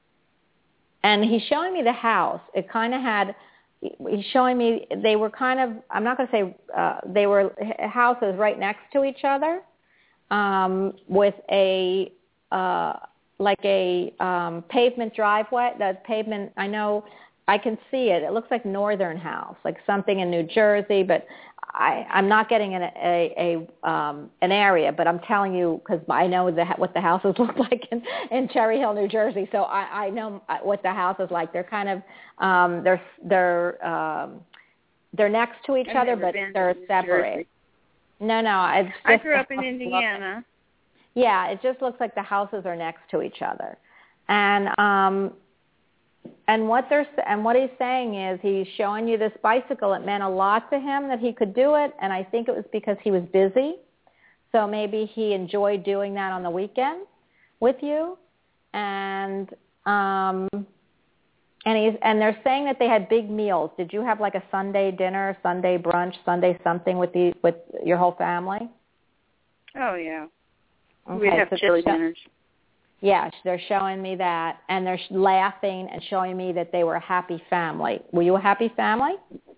and he's showing me the house. It kind of had, he's showing me, they were kind of, I'm not going to say, uh, they were houses right next to each other um, with a, uh, like a um, pavement driveway, the pavement, I know, I can see it. It looks like Northern House, like something in New Jersey, but I, I'm not getting an, a, a um, an area, but I'm telling you because I know the, what the houses look like in, in Cherry Hill, New Jersey. So I, I know what the house is like. They're kind of um, they're they're um, They're next to each I've other, never but been they're to New separated. Jersey. No, no. It's just I grew up in Indiana. Yeah, it just looks like the houses are next to each other. And um, and what they're and what he's saying is he's showing you this bicycle. It meant a lot to him that he could do it, and I think it was because he was busy. So maybe he enjoyed doing that on the weekend with you. And um, and he's and they're saying that they had big meals. Did you have like a Sunday dinner, Sunday brunch, Sunday something with the with your whole family? Oh yeah, Okay, we have so chili they're- dinners. Yeah, they're showing me that, and they're sh- laughing and showing me that they were a happy family. Were you a happy family?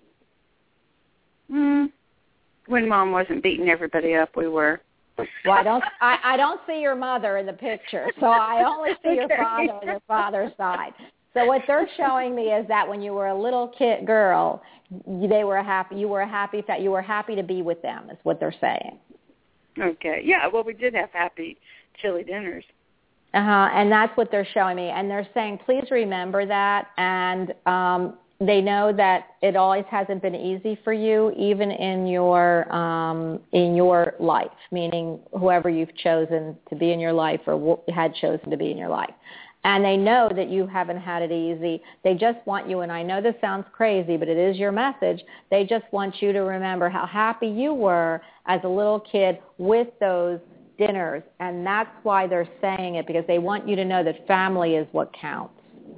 Mm. When Mom wasn't beating everybody up, we were. Well, I don't. I, I don't see your mother in the picture, so I only see your Okay. father on your father's side. So what they're showing me is that when you were a little kid girl, they were happy. You were a happy. That you were happy to be with them. Is what they're saying. Okay. Yeah. Well, we did have happy chili dinners. Uh-huh, and that's what they're showing me. And they're saying, please remember that. And um, they know that it always hasn't been easy for you, even in your um, in your life, meaning whoever you've chosen to be in your life or w- had chosen to be in your life. And they know that you haven't had it easy. They just want you, and I know this sounds crazy, but it is your message. They just want you to remember how happy you were as a little kid with those dinners, and that's why they're saying it, because they want you to know that family is what counts.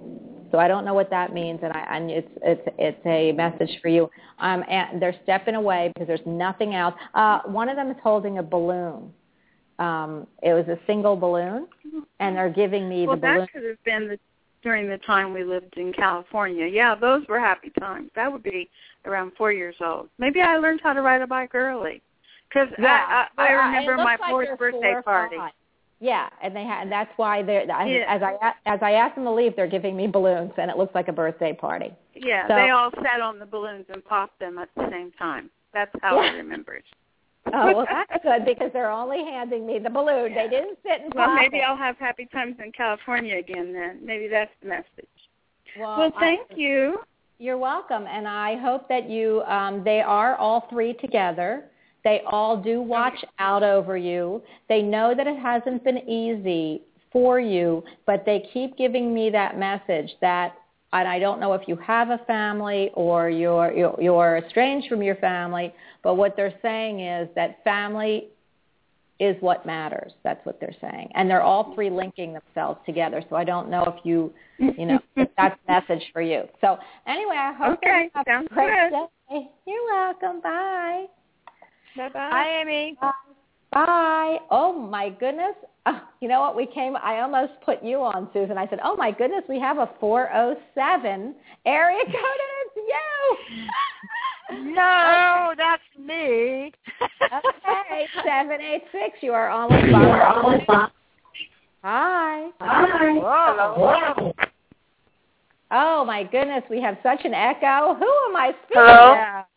So I don't know what that means, and, I, and it's it's it's a message for you. Um, and they're stepping away because there's nothing else. Uh, one of them is holding a balloon. Um, it was a single balloon, and they're giving me well, the balloon. that could have been the, during the time we lived in California. Yeah, those were happy times. That would be around four years old. Maybe I learned how to ride a bike early. Because Yeah, I, I, I Well, remember it looks my like fourth they're birthday four or party. five. Yeah, and they ha- and that's why they're I, Yeah. as I as I asked them to leave, they're giving me balloons, and it looks like a birthday party. Yeah, So- they all sat on the balloons and popped them at the same time. That's how I remember it. Oh, well, that's good because they're only handing me the balloon. Yeah. They didn't sit and Well, pop maybe it. I'll have happy times in California again then. Maybe that's the message. Well, Well, thank I, you. You're welcome, and I hope that you. Um, they are all three together. They all do watch out over you. They know that it hasn't been easy for you, but they keep giving me that message that, and I don't know if you have a family or you're, you're, you're estranged from your family, but what they're saying is that family is what matters. That's what they're saying. And they're all three linking themselves together, so I don't know if you, you know, if that's a message for you. So anyway, I hope Okay, that you have sounds a great good. day. You're welcome. Bye. Bye-bye. Hi, Amy. Bye. Bye. Oh, my goodness. Oh, you know what? We came, I almost put you on, Susan. I said, oh, my goodness, we have a four oh seven area code, and it's you. No, that's me. Okay, seven eight six. You are on with Bob. Hi. Hi. Whoa. Oh, my goodness, we have such an echo. Who am I speaking Hello? to? Yeah.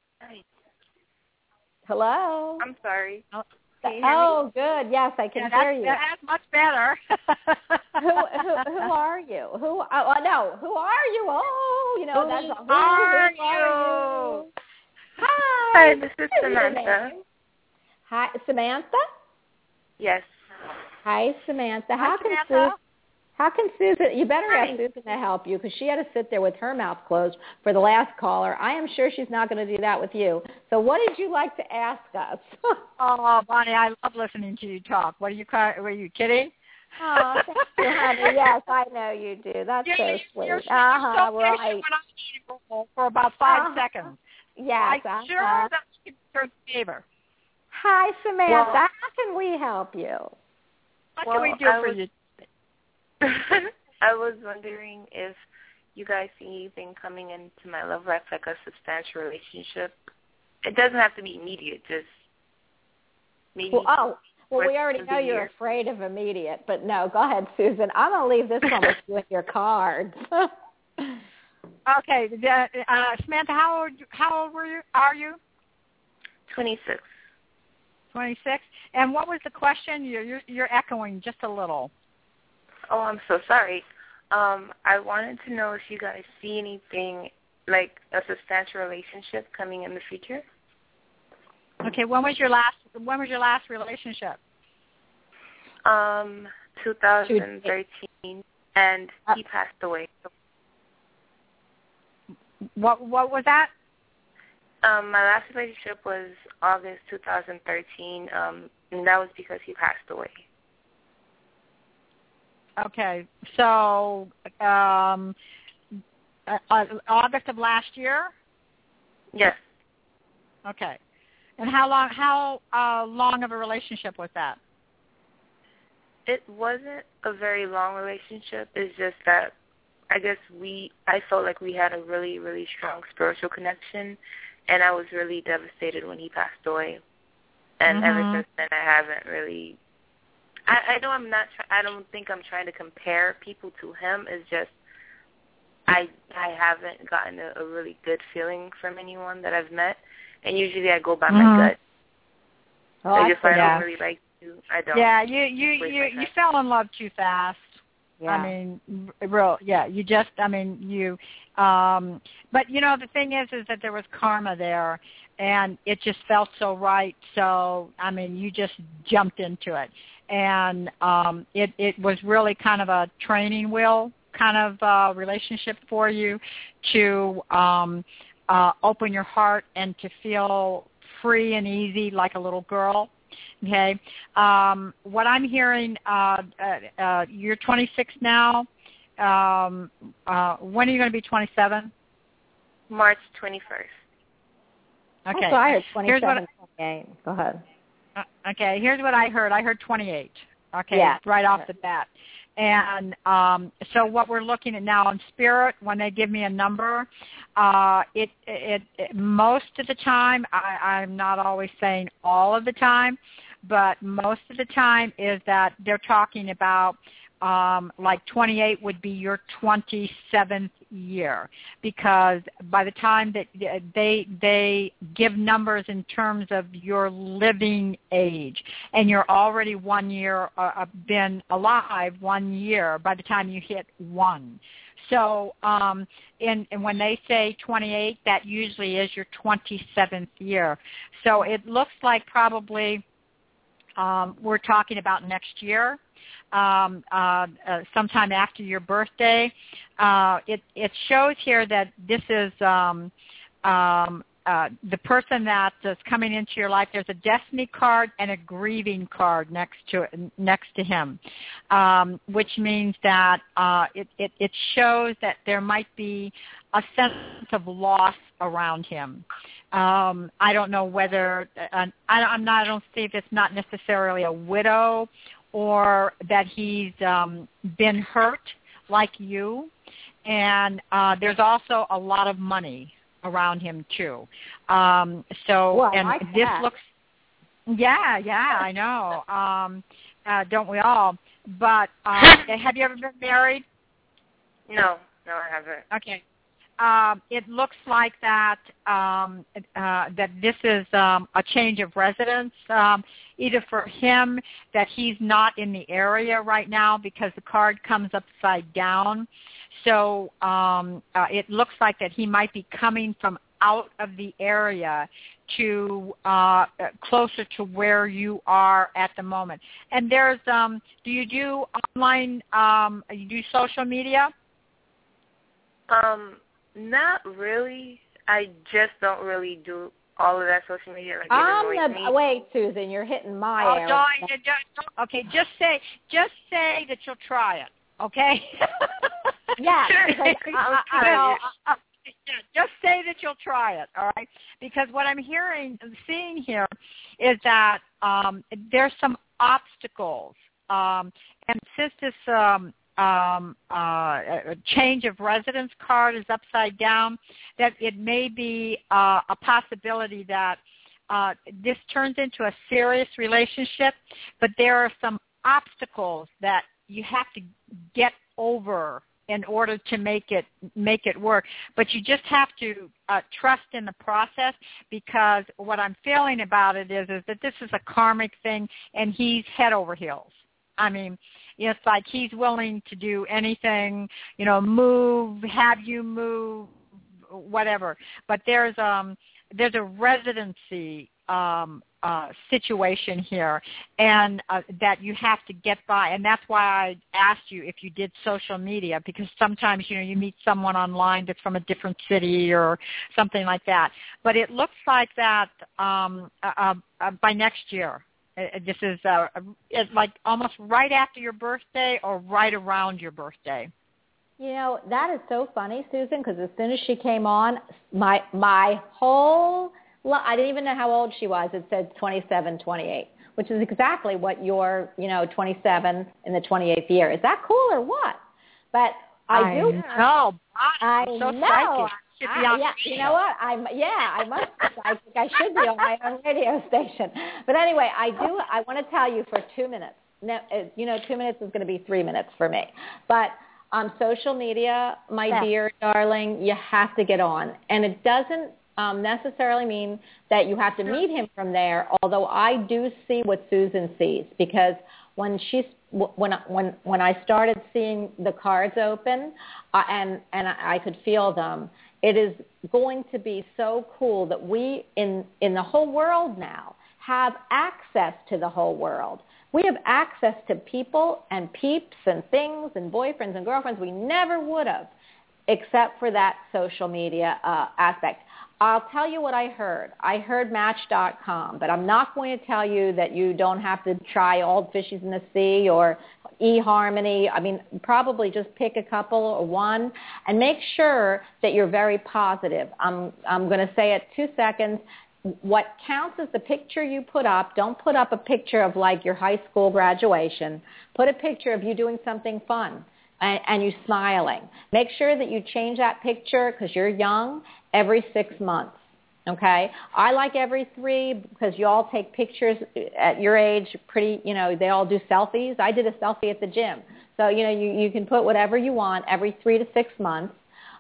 Hello. I'm sorry. Oh, Can you hear me? Oh, good. Yes, I can yeah, that's, hear you. that's much better. who, who who are you? Who? Oh, no. Who are you? Oh, you know Who that's a who. are who are you? you? Hi. Hi, this is What your Samantha. name? Hi, Samantha. Yes. Hi, Samantha. How Hi, can Samantha. Susan? How can Susan? You better Hi. ask Susan to help you because she had to sit there with her mouth closed for the last caller. I am sure she's not going to do that with you. So, what did you like to ask us? Oh, Bonnie, I love listening to you talk. What are you? Were you kidding? Oh, thank you, honey. Yes, I know you do. That's You're, so you're, sweet. you're Uh-huh, so right. patient when I need you for, for about five Uh-huh. seconds. Yes, I'm uh-huh. sure that you can return the favor. Hi, Samantha. Well- How can we help you? What Well, can we do I for was- you? I was wondering if you guys see anything coming into my love life, like a substantial relationship. It doesn't have to be immediate, just maybe. Well, oh, well, we rest already of the know you're year. afraid of immediate, but no, go ahead, Susan. I'm going to leave this one with you and your cards. Okay, the, uh, Samantha, how old how old were you? Are you? twenty-six. twenty-six. And what was the question? You're you're, you're echoing just a little. Oh, I'm so sorry. Um, I wanted to know if you guys see anything like a substantial relationship coming in the future. Okay, when was your last when was your last relationship? Um, twenty thirteen, and he passed away. What what was that? Um, my last relationship was August twenty thirteen, um, and that was because he passed away. Okay, so um, uh, August of last year. Yes. Okay, and how long how uh, long of a relationship was that? It wasn't a very long relationship. It's just that I guess we I felt like we had a really really strong spiritual connection. And I was really devastated when he passed away. And mm-hmm. ever since then, I haven't really. I, I know I'm not. I don't think I'm trying to compare people to him. It's just I I haven't gotten a, a really good feeling from anyone that I've met. And usually I go by mm-hmm. my gut. Oh, like I if I yeah. don't really like you, I don't. Yeah, you you you, you fell in love too fast. Yeah. I mean, real, yeah, you just, I mean, you, um, but, you know, the thing is, is that there was karma there, and it just felt so right, so, I mean, you just jumped into it, and um, it, it was really kind of a training wheel kind of uh, relationship for you to um, uh, open your heart and to feel free and easy like a little girl. Okay. Um, what I'm hearing, uh, uh, uh, you're twenty-six now. Um, uh, when are you going to be twenty-seven? March twenty-first. Okay. Oh, so I heard twenty-seven, what, twenty-eight. Go ahead. Uh, okay. Here's what I heard. I heard twenty-eight. Okay. Yeah. Right off the bat. And um, so what we're looking at now in spirit, when they give me a number, uh, it, it, it most of the time, I, I'm not always saying all of the time, but most of the time is that they're talking about um, like twenty-eight would be your twenty-seventh year, because by the time that they they give numbers in terms of your living age, and you're already one year uh, been alive one year by the time you hit one. So, um, and, and when they say twenty-eight, that usually is your twenty-seventh year. So it looks like probably um, we're talking about next year. Um, uh, uh, sometime after your birthday. Uh, it, it shows here that this is um, um, uh, the person that is coming into your life. There's a destiny card and a grieving card next to it, next to him, um, which means that uh, it, it, it shows that there might be a sense of loss around him. Um, I don't know whether uh, I, I'm not. I don't see if it's not necessarily a widow, or that he's um, been hurt like you. And uh, there's also a lot of money around him, too. Um, so, well, and like this that. looks, yeah, yeah, I know. Um, uh, don't we all? But uh, have you ever been married? No, no, I haven't. Okay. Um, it looks like that um, uh, that this is um, a change of residence, um, either for him that he's not in the area right now because the card comes upside down. So um, uh, it looks like that he might be coming from out of the area to uh, closer to where you are at the moment. And there's, um, do you do online? Um, you do social media? Um. Not really. I just don't really do all of that social media. Like Um, the, the, wait, Susan, you're hitting my oh, area. don't, don't, okay, just say just say that you'll try it, okay? Yeah, because I, I, I know. Uh, yeah, just say that you'll try it, all right? Because what I'm hearing, seeing here, is that um, there's some obstacles, um, and since this um, Um, uh, a change of residence card is upside down, that it may be uh, a possibility that uh, this turns into a serious relationship, but there are some obstacles that you have to get over in order to make it make it work. But you just have to uh, trust in the process, because what I'm feeling about it is, is that this is a karmic thing, and he's head over heels. I mean, it's like he's willing to do anything, you know, move, have you move, whatever. But there's um there's a residency um, uh, situation here, and uh, that you have to get by, and that's why I asked you if you did social media, because sometimes you know you meet someone online that's from a different city or something like that. But it looks like that um, uh, uh, by next year. This is uh, it's like almost right after your birthday or right around your birthday. You know, that is so funny, Susan, because as soon as she came on, my my whole, I didn't even know how old she was. It said twenty-seven, twenty-eight, which is exactly what your, you know, twenty-seven in the twenty-eighth year. Is that cool or what? But I, I do. know. I so know. Psychic. I, yeah, you know what? I'm yeah. I must. I think I should be on my own radio station. But anyway, I do. I want to tell you for two minutes. Now, you know, two minutes is going to be three minutes for me. But on social media, my yeah. dear darling, you have to get on, and it doesn't um, necessarily mean that you have to meet him from there. Although I do see what Susan sees, because when she's when when when I started seeing the cards open, uh, and and I could feel them. It is going to be so cool that we in, in the whole world now have access to the whole world. We have access to people and peeps and things and boyfriends and girlfriends we never would have, except for that social media uh, aspect. I'll tell you what I heard. I heard Match dot com, but I'm not going to tell you that you don't have to try Old Fishies in the Sea or eHarmony. I mean, probably just pick a couple or one and make sure that you're very positive. I'm, I'm going to say it two seconds. What counts is the picture you put up. Don't put up a picture of like your high school graduation. Put a picture of you doing something fun and, and you smiling. Make sure that you change that picture because you're young every six months. Okay, I like every three because you all take pictures at your age. Pretty, you know, they all do selfies. I did a selfie at the gym, so you know you, you can put whatever you want every three to six months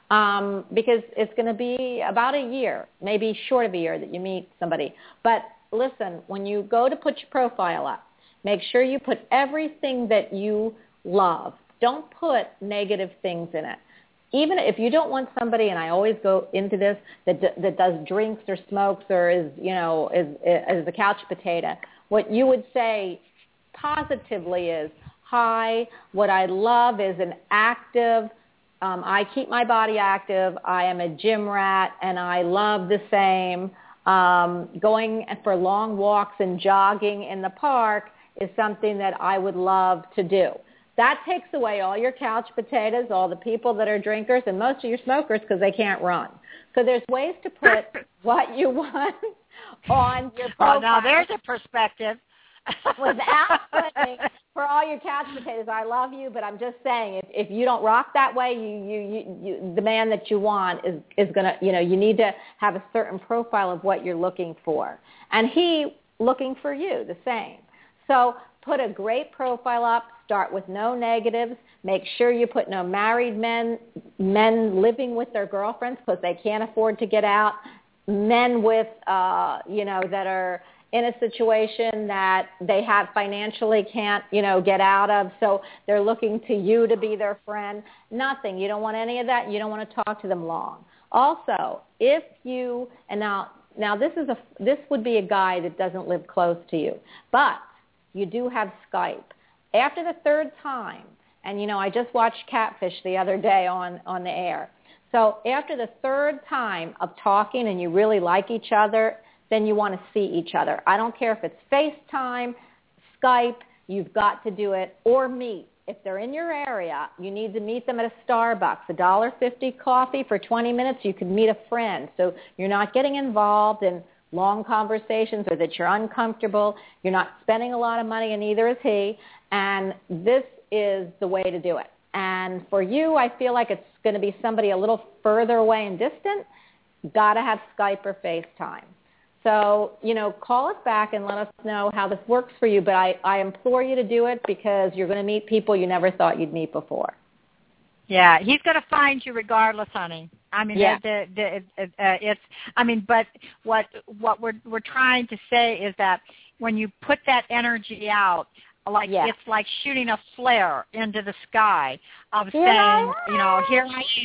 um, because it's going to be about a year, maybe short of a year that you meet somebody. But listen, when you go to put your profile up, make sure you put everything that you love. Don't put negative things in it. Even if you don't want somebody, and I always go into this, that that does drinks or smokes or is, you know, is, is a couch potato, what you would say positively is, hi, what I love is an active, um, I keep my body active, I am a gym rat, and I love the same. Um, going for long walks and jogging in the park is something that I would love to do. That takes away all your couch potatoes, all the people that are drinkers, and most of your smokers because they can't run. So there's ways to put what you want on your profile. Oh, now there's a perspective. Without putting, for all your couch potatoes, I love you, but I'm just saying, if, if you don't rock that way, you, you, you, you, the man that you want is, is going to, you know, you need to have a certain profile of what you're looking for. And he looking for you, the same. So put a great profile up. Start with no negatives. Make sure you put no married men, men living with their girlfriends because they can't afford to get out, men with, uh, you know, that are in a situation that they have financially can't, you know, get out of, so they're looking to you to be their friend. Nothing. You don't want any of that. You don't want to talk to them long. Also, if you, and now, now this is a, this would be a guy that doesn't live close to you, but you do have Skype. After the third time, and, you know, I just watched Catfish the other day on, on the air. So after the third time of talking and you really like each other, then you want to see each other. I don't care if it's FaceTime, Skype, you've got to do it, or meet. If they're in your area, you need to meet them at a Starbucks. a one dollar fifty coffee for twenty minutes, you can meet a friend. So you're not getting involved in long conversations or that you're uncomfortable. You're not spending a lot of money, and neither is he. And this is the way to do it. And for you, I feel like it's going to be somebody a little further away and distant. Got to have Skype or FaceTime. So, you know, call us back and let us know how this works for you. But I, I implore you to do it because you're going to meet people you never thought you'd meet before. Yeah, he's going to find you regardless, honey. I mean, yeah. the, the, the, uh, it's. I mean, but what what we're we're trying to say is that when you put that energy out, like yeah. it's like shooting a flare into the sky of here saying, you know, here I am,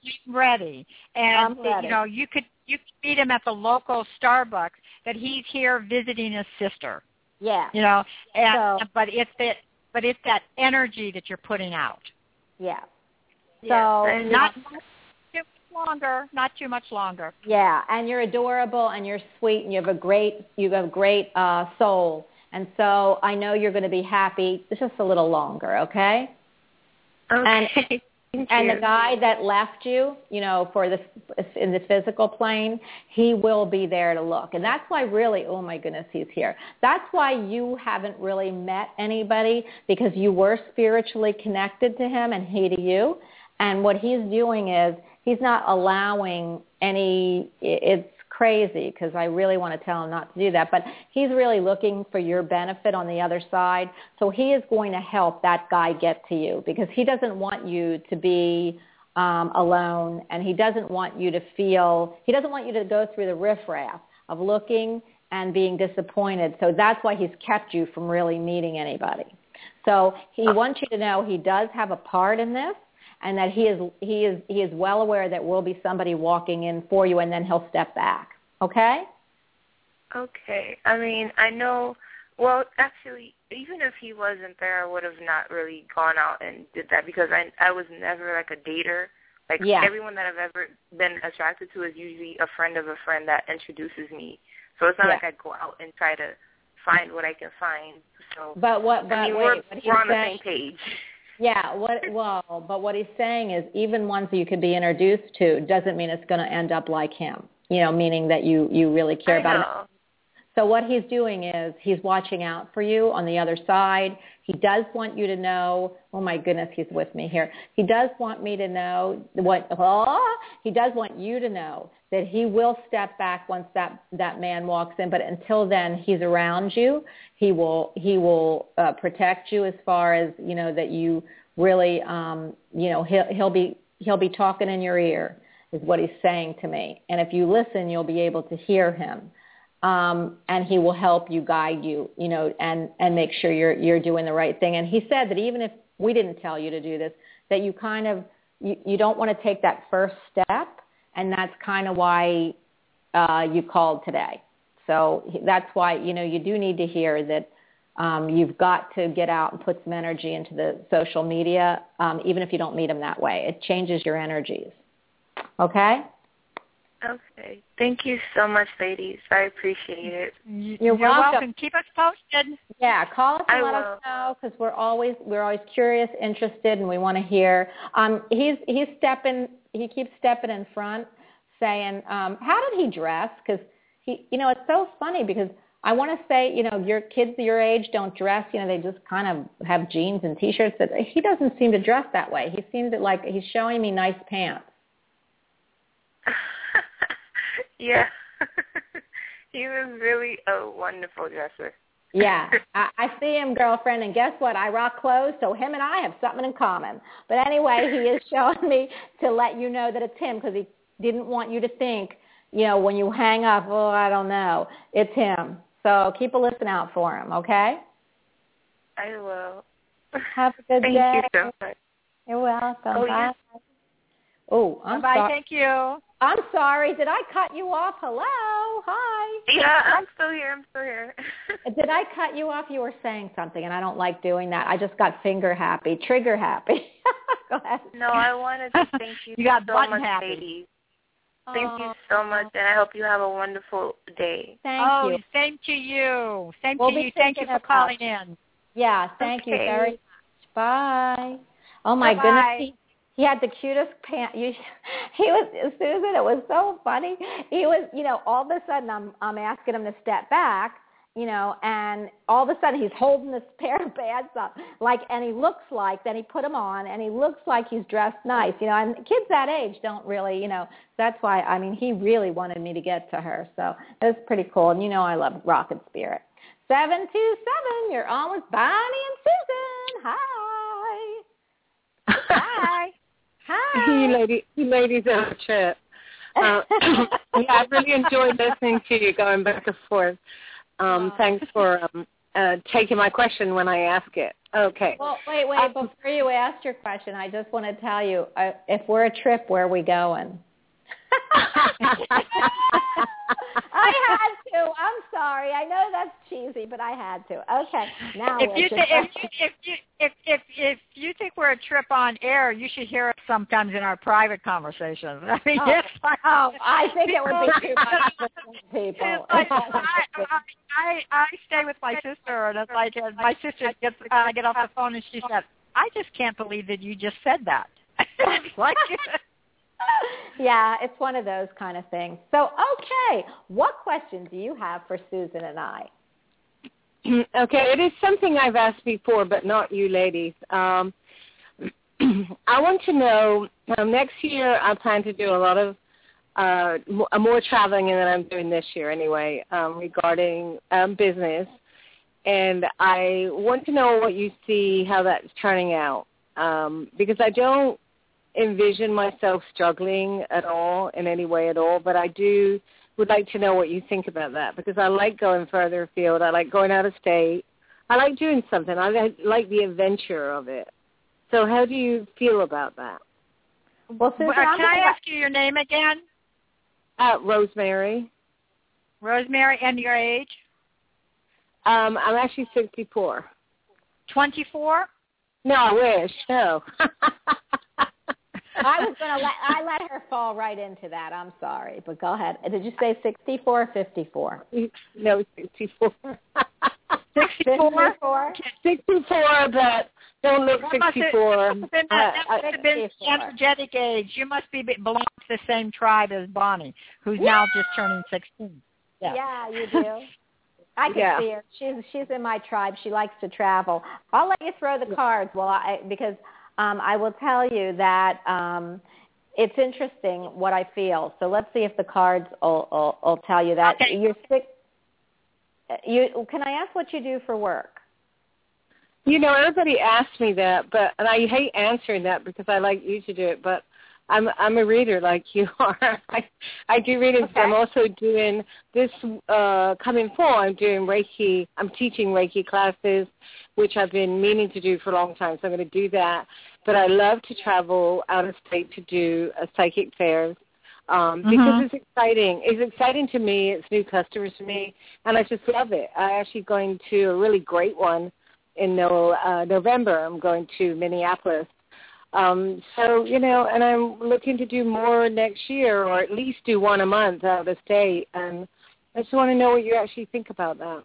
he's ready. And I'm ready. you know, you could you could meet him at the local Starbucks that he's here visiting his sister. Yeah. You know, and So, but it's that but it's that energy that you're putting out. yeah. So Yeah, Not not too much longer, not too much longer. yeah, and you're adorable and you're sweet and you have a great you have a great uh, soul. And so I know you're going to be happy. It's just a little longer, okay? Okay. Thank And you. the guy that left you, you know, for this in the physical plane, he will be there to look. And that's why really, oh my goodness, he's here. That's why you haven't really met anybody, because you were spiritually connected to him and he to you. And what he's doing is he's not allowing any, it's crazy because I really want to tell him not to do that, but he's really looking for your benefit on the other side. So he is going to help that guy get to you because he doesn't want you to be um, alone, and he doesn't want you to feel, he doesn't want you to go through the riffraff of looking and being disappointed. So that's why he's kept you from really meeting anybody. So he wants you to know he does have a part in this, and that he is he is he is well aware that will be somebody walking in for you, and then he'll step back. Okay? Okay. I mean, I know. Well, actually, even if he wasn't there, I would have not really gone out and did that because I I was never like a dater. Like yeah. everyone that I've ever been attracted to is usually a friend of a friend that introduces me. So it's not yeah. like I go out and try to find what I can find. So, but what? But I mean, wait, we're, what we're on saying, the same page. Yeah, what, well, but what he's saying is even ones you could be introduced to doesn't mean it's going to end up like him, you know, meaning that you, you really care I about know. him. So what he's doing is he's watching out for you on the other side. He does want you to know, oh my goodness, he's with me here. He does want me to know what, oh, he does want you to know that he will step back once that, that man walks in. But until then, he's around you. He will, he will uh, protect you as far as, you know, that you really, um, you know, he'll, he'll be, he'll be talking in your ear is what he's saying to me. And if you listen, you'll be able to hear him. Um, and he will help you, guide you, you know, and, and make sure you're you're doing the right thing. And he said that even if we didn't tell you to do this, that you kind of, you, you don't want to take that first step, and that's kind of why uh, you called today. So that's why, you know, you do need to hear that um, you've got to get out and put some energy into the social media, um, even if you don't meet them that way. It changes your energies. Okay? Okay. Thank you so much, ladies. I appreciate it. You're, You're welcome. welcome. Keep us posted. Yeah, call us and I let will. us know because we're always we're always curious, interested, and we want to hear. Um, he's he's stepping. He keeps stepping in front, saying, um, "How did he dress?" Because he, you know, it's so funny because I want to say, you know, your kids your age don't dress. You know, they just kind of have jeans and t-shirts. But he doesn't seem to dress that way. He seems to like he's showing me nice pants. Yeah. He was really a wonderful dresser. Yeah, I, I see him, girlfriend, and guess what? I rock clothes, so him and I have something in common. But anyway, he is showing me to let you know that it's him because he didn't want you to think, you know, when you hang up, oh, I don't know, it's him. So keep a listen out for him, okay? I will. Have a good Thank day. you so much. You're welcome. Oh, Bye. yeah. Oh, I'm Bye. sorry. Thank you. I'm sorry. Did I cut you off? Hello. Hi. Yeah, I'm still here. I'm still here. Did I cut you off? You were saying something, and I don't like doing that. I just got finger happy, trigger happy. Go ahead. No, I wanted to thank you, You got so button much, happy. ladies. Thank Oh, you so much, and I hope you have a wonderful day. Thank oh, you. same to you. Same We'll to be you. Thank you thinking for about calling in. Yeah, thank you Okay. very much. Bye. Oh my Bye-bye. goodness, he, he had the cutest pants. You, he was Susan. It was so funny. He was, you know, all of a sudden I'm I'm asking him to step back, you know, and all of a sudden he's holding this pair of pants up, like, and he looks like. Then he put them on, and he looks like he's dressed nice, you know. And kids that age don't really, you know. That's why I mean he really wanted me to get to her, so it was pretty cool. And you know I love Rocket Spirit. Seven two seven. You're on with Bonnie and Susan. Hi. Hi. Hi. You, lady, you ladies in the chat. Uh, yeah, I really enjoyed listening to you going back and forth. Um, thanks for um, uh, taking my question when I ask it. Okay. Well, wait, wait. Before you ask your question, I just want to tell you, uh, if we're a trip, where are we going? I had to. I'm sorry. I know that's cheesy, but I had to. Okay. Now, if you, th- if, you if you if if if you think we're a trip on air, you should hear us sometimes in our private conversations. I mean, oh, it's like, oh, I think it would be too much for some people. Like, I, I, I I stay with my sister, and it's like uh, my sister gets uh, I get off the phone and she said, "I just can't believe that you just said that." It's like. Yeah, it's one of those kind of things. So, okay, what questions do you have for Susan and I? Okay, it is something I've asked before, but not you ladies. Um, I want to know, um, next year I plan to do a lot of uh, more traveling than I'm doing this year anyway, um, regarding um, business. And I want to know what you see, how that's turning out, um, because I don't envision myself struggling at all in any way at all, but I do would like to know what you think about that, because I like going further afield. I like going out of state. I like doing something. I like, like the adventure of it. So how do you feel about that? Well, Susan, well, uh, can I ask you your name again? Uh, Rosemary. Rosemary, and your age? Um, I'm actually sixty-four. twenty-four? No, I wish. No. I was going to let, I let her fall right into that. I'm sorry, but go ahead. Did you say sixty-four or fifty-four? No, sixty-four. sixty-four? sixty-four, but don't look sixty-four. That must have been, uh, that must have been the energetic age. You must be belong to the same tribe as Bonnie, who's yeah. now just turning sixteen. Yeah, yeah you do. I can yeah. see her. She's she's in my tribe. She likes to travel. I'll let you throw the cards. Well, I because um, I will tell you that um, it's interesting what I feel. So let's see if the cards will, will, will tell you that. Okay. You're sick. You can I ask what you do for work? You know, everybody asks me that, but and I hate answering that because I like you to do it, but I'm I'm a reader like you are. I I do readings. Okay. I'm also doing this uh, coming fall. I'm doing Reiki. I'm teaching Reiki classes, which I've been meaning to do for a long time. So I'm going to do that. But I love to travel out of state to do uh, psychic fairs um, because mm-hmm. it's exciting. It's exciting to me. It's new customers to me, and I just love it. I'm actually going to a really great one in no, uh, November. I'm going to Minneapolis. Um, so, you know, and I'm looking to do more next year, or at least do one a month out of the state. And I just want to know what you actually think about that.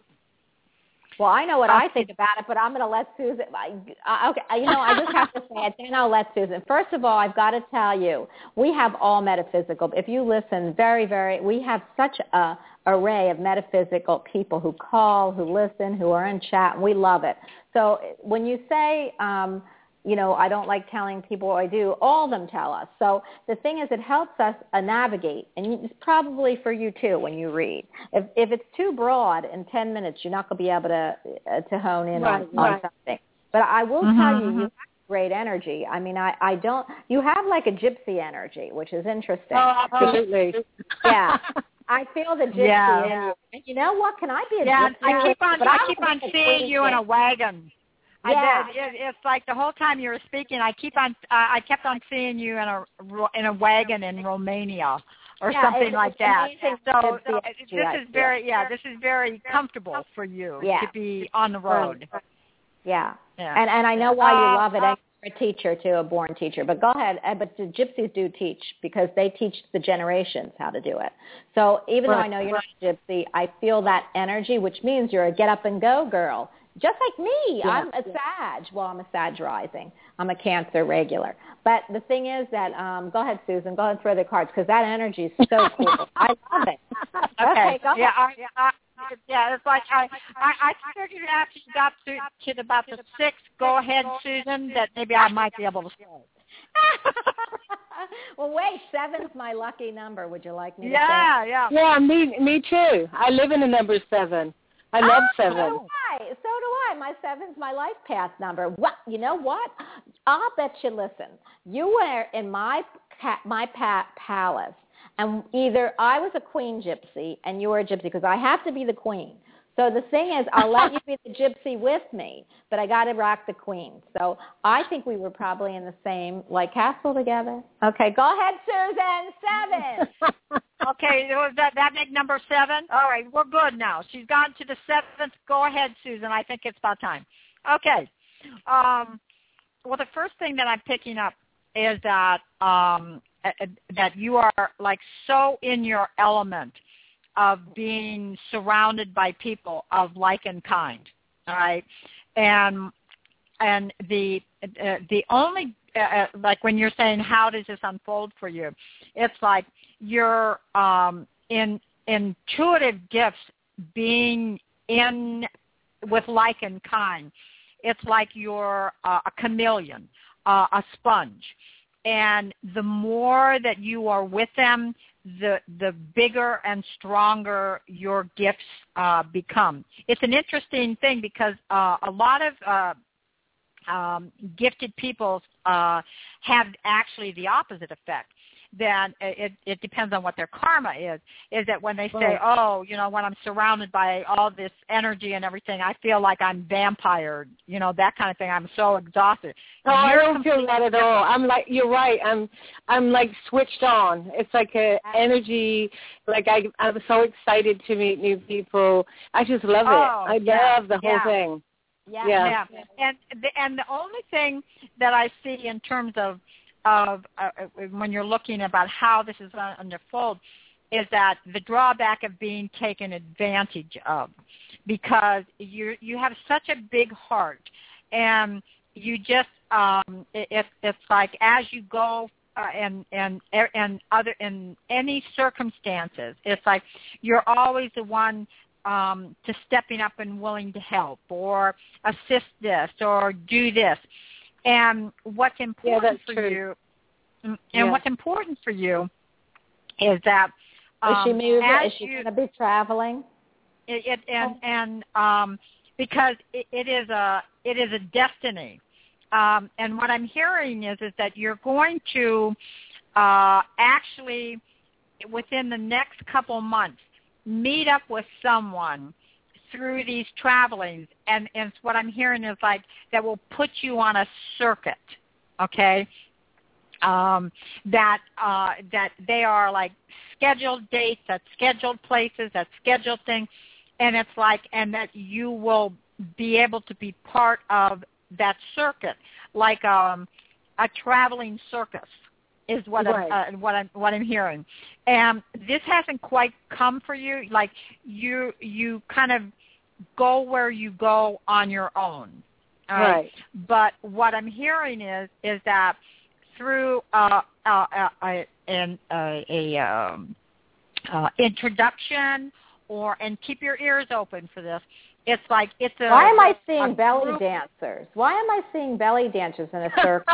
Well, I know what I think about it, but I'm going to let Susan. I, okay, you know, I just have to say it, then I'll let Susan. First of all, I've got to tell you, we have all metaphysical. If you listen, very, very, we have such a array of metaphysical people who call, who listen, who are in chat, and we love it. So when you say, um, you know, I don't like telling people what I do, all of them tell us. So the thing is, it helps us uh, navigate, and it's probably for you too when you read. If if it's too broad in ten minutes, you're not going to be able to uh, to hone in right, on, right. on something. But I will mm-hmm, tell you, mm-hmm. you have great energy. I mean, I, I don't, you have like a gypsy energy, which is interesting. Oh, absolutely. Yeah. I feel the gypsy yeah. in you. And you know what? Can I be a yeah, gypsy? I keep on, but I I keep on seeing you in a wagon. Yeah. I, it, it's like the whole time you were speaking, I keep on, uh, I kept on seeing you in a in a wagon in Romania or yeah, something it's, like it's that. So, so this is very, yeah, this is very comfortable for you yeah. to be on the road. Yeah. yeah. And and I know why you uh, love it. And you're a teacher too, a born teacher. But go ahead. But the gypsies do teach because they teach the generations how to do it. So even right. though I know you're not a gypsy, I feel that energy, which means you're a get up and go girl. Just like me, yeah. I'm a Sag. Well, I'm a Sag rising. I'm a Cancer regular. But the thing is that, um, go ahead, Susan. Go ahead and throw the cards because that energy is so cool. I love it. Okay. okay go yeah, ahead. I, I, yeah, it's like I, I, I figured after you got to, to about the sixth, go ahead, Susan, that maybe I might be able to start. Well, wait, seven's my lucky number. Would you like me to yeah, say? Yeah, yeah. Yeah, me, me too. I live in the number seven. I love oh, seven. So do I. So do I. My seven's my life path number. What? You know what? I'll bet you. Listen, you were in my my pa- palace, and either I was a queen gypsy and you were a gypsy because I have to be the queen. So the thing is, I'll let you be the gypsy with me, but I got to rock the queen. So I think we were probably in the same, like, castle together. Okay, go ahead, Susan. Seven. Okay, was that that make number seven? All right, we're good now. She's gone to the seventh. Go ahead, Susan. I think it's about time. Okay. Um, well, the first thing that I'm picking up is that um, that you are, like, so in your element of being surrounded by people of like and kind, all right? And and the uh, the only, uh, like when you're saying how does this unfold for you, it's like your um, in intuitive gifts being in with like and kind. It's like you're uh, a chameleon, uh, a sponge. And the more that you are with them, the the bigger and stronger your gifts uh, become. It's an interesting thing because uh, a lot of uh, um, gifted people uh, have actually the opposite effect. Then it, it depends on what their karma is, is that when they say, oh, you know, when I'm surrounded by all this energy and everything, I feel like I'm vampired, you know, that kind of thing. I'm so exhausted. No, I don't feel that at all. I'm like, you're right. I'm, I'm like switched on. It's like a energy, like I, I'm so excited to meet new people. I just love it. Oh, I yeah, love the whole yeah. thing. Yeah. yeah. yeah. And, the, and the only thing that I see in terms of of uh, when you're looking about how this is going to unfold is that the drawback of being taken advantage of, because you you have such a big heart, and you just um, it, it's like as you go uh, and and and other in any circumstances, it's like you're always the one um, to stepping up and willing to help or assist this or do this. And what's important yeah, that's for true. you, and yeah. what's important for you, is that um, is she moving? Is she you, going to be traveling? It, it and and um, because it, it is a it is a destiny, um, and what I'm hearing is is that you're going to uh, actually within the next couple months meet up with someone through these travelings, and, and what I'm hearing is like that will put you on a circuit, okay? Um, that uh, that they are like scheduled dates, at scheduled places, at scheduled things, and it's like, and that you will be able to be part of that circuit, like um, a traveling circus. Is what right. I'm, uh, what I'm what I'm hearing, and this hasn't quite come for you. Like you you kind of go where you go on your own, all right? right? But what I'm hearing is is that through uh, uh, uh, uh, an uh, a um, uh, introduction, or and keep your ears open for this. It's like it's a. Why am I seeing belly group. dancers? Why am I seeing belly dancers in a circle?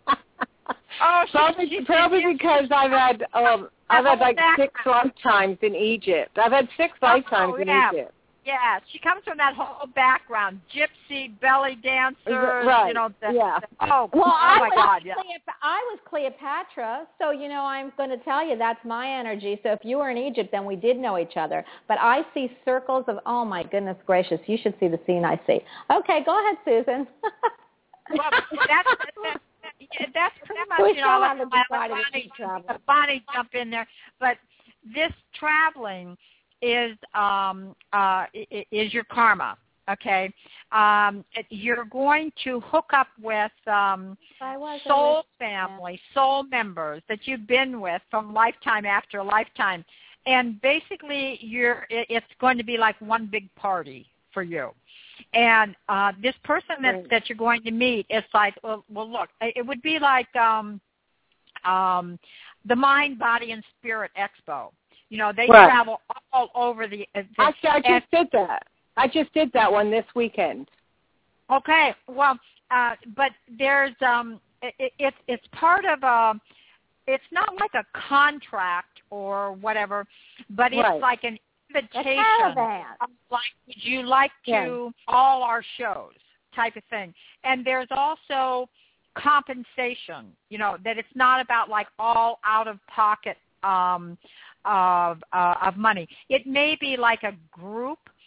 Oh, probably, she, probably she, because I've had um, I've had like six lifetimes in Egypt. I've had six lifetimes oh, in yeah. Egypt. Yeah, she comes from that whole background: gypsy, belly dancer. Right. You know. The, yeah. The, oh, well, oh I my was God! Yeah. Cleop- I was Cleopatra, so you know I'm going to tell you that's my energy. So if you were in Egypt, then we did know each other. But I see circles of oh my goodness gracious! You should see the scene I see. Okay, go ahead, Susan. Well, that's, that's, yeah, that's pretty much, we you know, have like, to decide Bonnie, if we travel. Bonnie jump in there. But this traveling is um, uh, is your karma, okay? Um, you're going to hook up with um, soul family, soul members that you've been with from lifetime after lifetime. And basically, you're it's going to be like one big party for you. And uh, this person that right. that you're going to meet, it's like, well, well, look, it would be like um, um, the Mind, Body, and Spirit Expo. You know, they right. travel all over the. the Actually, I just and, did that. I just did that one this weekend. Okay, well, uh, but there's um, it, it, it's part of a. It's not like a contract or whatever, but it's right. like an invitation. Of like, would you like to yeah. all our shows type of thing? And there's also compensation, you know, that it's not about like all out of pocket um, of uh, of money. It may be like a group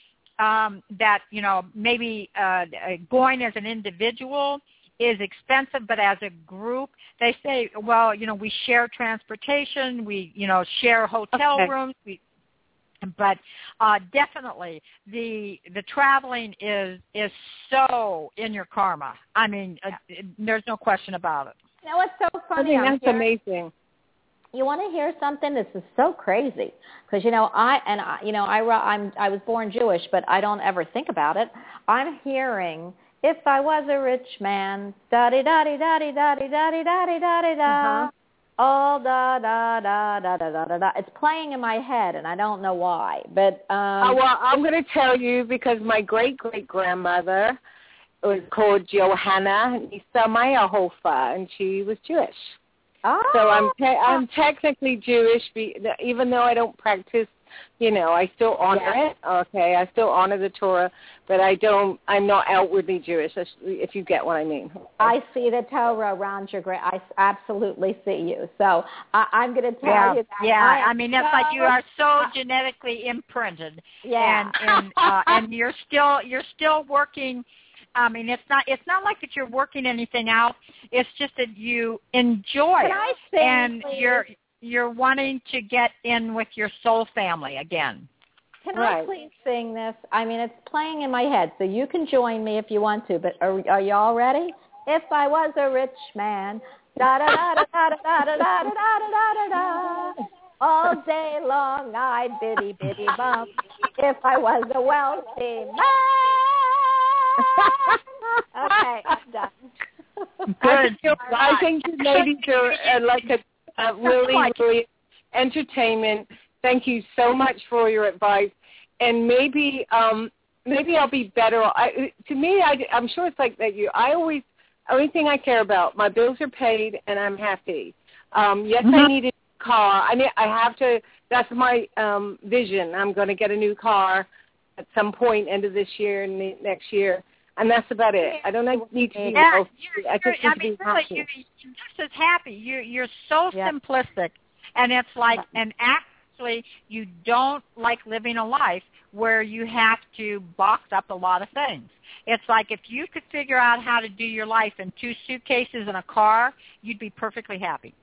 um, that you know maybe uh, going as an individual is expensive, but as a group, they say, well, you know, we share transportation, we you know share hotel okay. rooms, we. But uh, definitely, the the traveling is is so in your karma. I mean, uh, there's no question about it. You know what's so funny? I think that's hearing, amazing. You want to hear something? This is so crazy because you know I and I, you know I I'm I was born Jewish, but I don't ever think about it. I'm hearing if I was a rich man, da di da di da di da di da di da di da di da. Oh, da, da, da, da, da, da, da, da. It's playing in my head, and I don't know why. But um, oh, well, I'm going to tell you because my great-great-grandmother was called Johanna Nisa Meyerhofer, and she was Jewish. Oh. So I'm te- I'm technically Jewish, even though I don't practice. You know, I still honor yeah. it. Okay, I still honor the Torah, but I don't. I'm not outwardly Jewish. If you get what I mean. Okay. I see the Torah around your great. I absolutely see you. So I, I'm going to tell yeah. you that. Yeah, I, I mean, it's so, like you are so uh, genetically imprinted. Yeah, and and uh, and you're still you're still working. I mean, it's not it's not like that you're working anything out. It's just that you enjoy Can it, I sing, and please? you're you're wanting to get in with your soul family again. Can right. I please sing this? I mean, it's playing in my head, so you can join me if you want to. But are, are you all ready? If I was a rich man, da da da da da da da da da da da da. All day long I'd biddy biddy bum. If I was a wealthy man. Okay, I'm done. Good. I think you ladies are uh, like a, a really, really entertainment. Thank you so much for your advice. And maybe, um, maybe I'll be better. I, to me, I, I'm sure it's like that. You, I always, only thing I care about, my bills are paid and I'm happy. Um, yes, mm-hmm. I need a car. I need, I have to. That's my um, vision. I'm going to get a new car at some point, end of this year and next year. And that's about it. I don't need to be yeah, healthy. You're, I just you're, need I to mean, be really, happy. You're, you're just as happy. You're, you're so yep. simplistic. And it's like, and actually, you don't like living a life where you have to box up a lot of things. It's like if you could figure out how to do your life in two suitcases and a car, you'd be perfectly happy.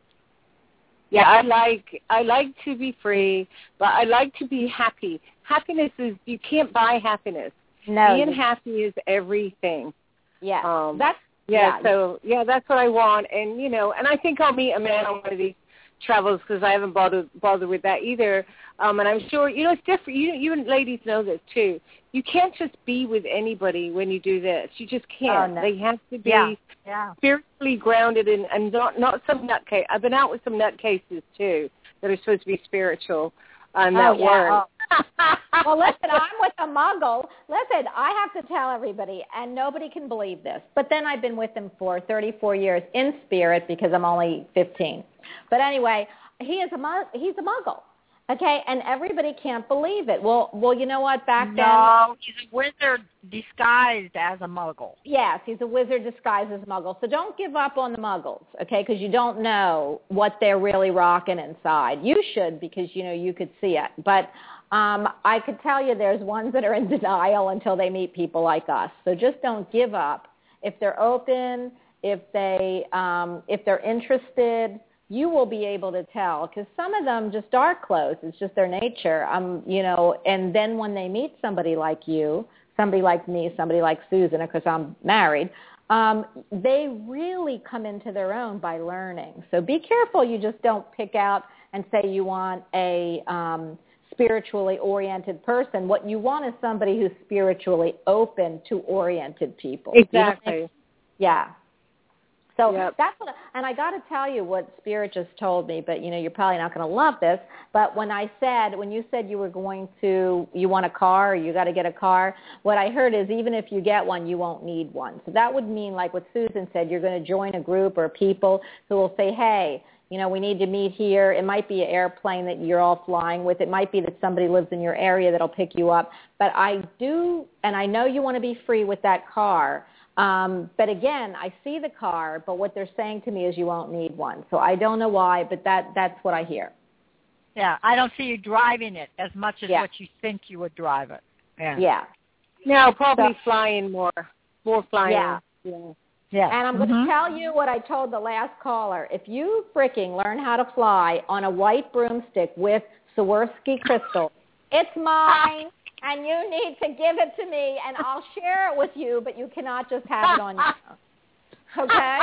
Yeah, I like I like to be free, but I like to be happy. Happiness is, you can't buy happiness. No, Being you, happy is everything. Yeah, um, that's yeah, yeah. So yeah, that's what I want, and you know, and I think I'll meet a man on one of these travels because I haven't bothered bothered with that either. Um, and I'm sure you know it's different. You you ladies know this too. You can't just be with anybody when you do this. You just can't. Oh, no. They have to be yeah. Yeah. spiritually grounded and, and not not some nutcase. I've been out with some nutcases too that are supposed to be spiritual, and oh, that yeah. weren't. Oh. Well, listen, I'm with a muggle. Listen, I have to tell everybody, and nobody can believe this, but then I've been with him for thirty-four years in spirit because I'm only fifteen. But anyway, he is a mu- he's a muggle. Okay, and everybody can't believe it. Well, well, you know what? Back then, no, he's a wizard disguised as a muggle. Yes, he's a wizard disguised as a muggle. So don't give up on the muggles, okay? Because you don't know what they're really rocking inside. You should, because you know you could see it. But um, I could tell you, there's ones that are in denial until they meet people like us. So just don't give up. If they're open, if they um, if they're interested, you will be able to tell, because some of them just are closed. It's just their nature. Um, you know, and then when they meet somebody like you, somebody like me, somebody like Susan, because I'm married, um, they really come into their own by learning. So be careful. You just don't pick out and say you want a um, spiritually oriented person. What you want is somebody who's spiritually open to oriented people. Exactly. You know? Yeah. So yep. that's what, and I got to tell you what Spirit just told me, but you know, you're probably not going to love this. But when I said, when you said you were going to, you want a car, or you got to get a car, what I heard is even if you get one, you won't need one. So that would mean, like what Susan said, you're going to join a group or people who will say, hey, you know, we need to meet here. It might be an airplane that you're all flying with. It might be that somebody lives in your area that'll pick you up. But I do, and I know you want to be free with that car. Um, but again, I see the car, but what they're saying to me is you won't need one. So I don't know why, but that that's what I hear. Yeah, I don't see you driving it as much as yeah. what you think you would drive it. Yeah. Yeah. No, probably So, flying more. More flying. Yeah. Yeah. Yeah. And I'm going to mm-hmm. tell you what I told the last caller. If you freaking learn how to fly on a white broomstick with Swarovski crystals, it's mine, and you need to give it to me, and I'll share it with you, but you cannot just have it on your own. Okay?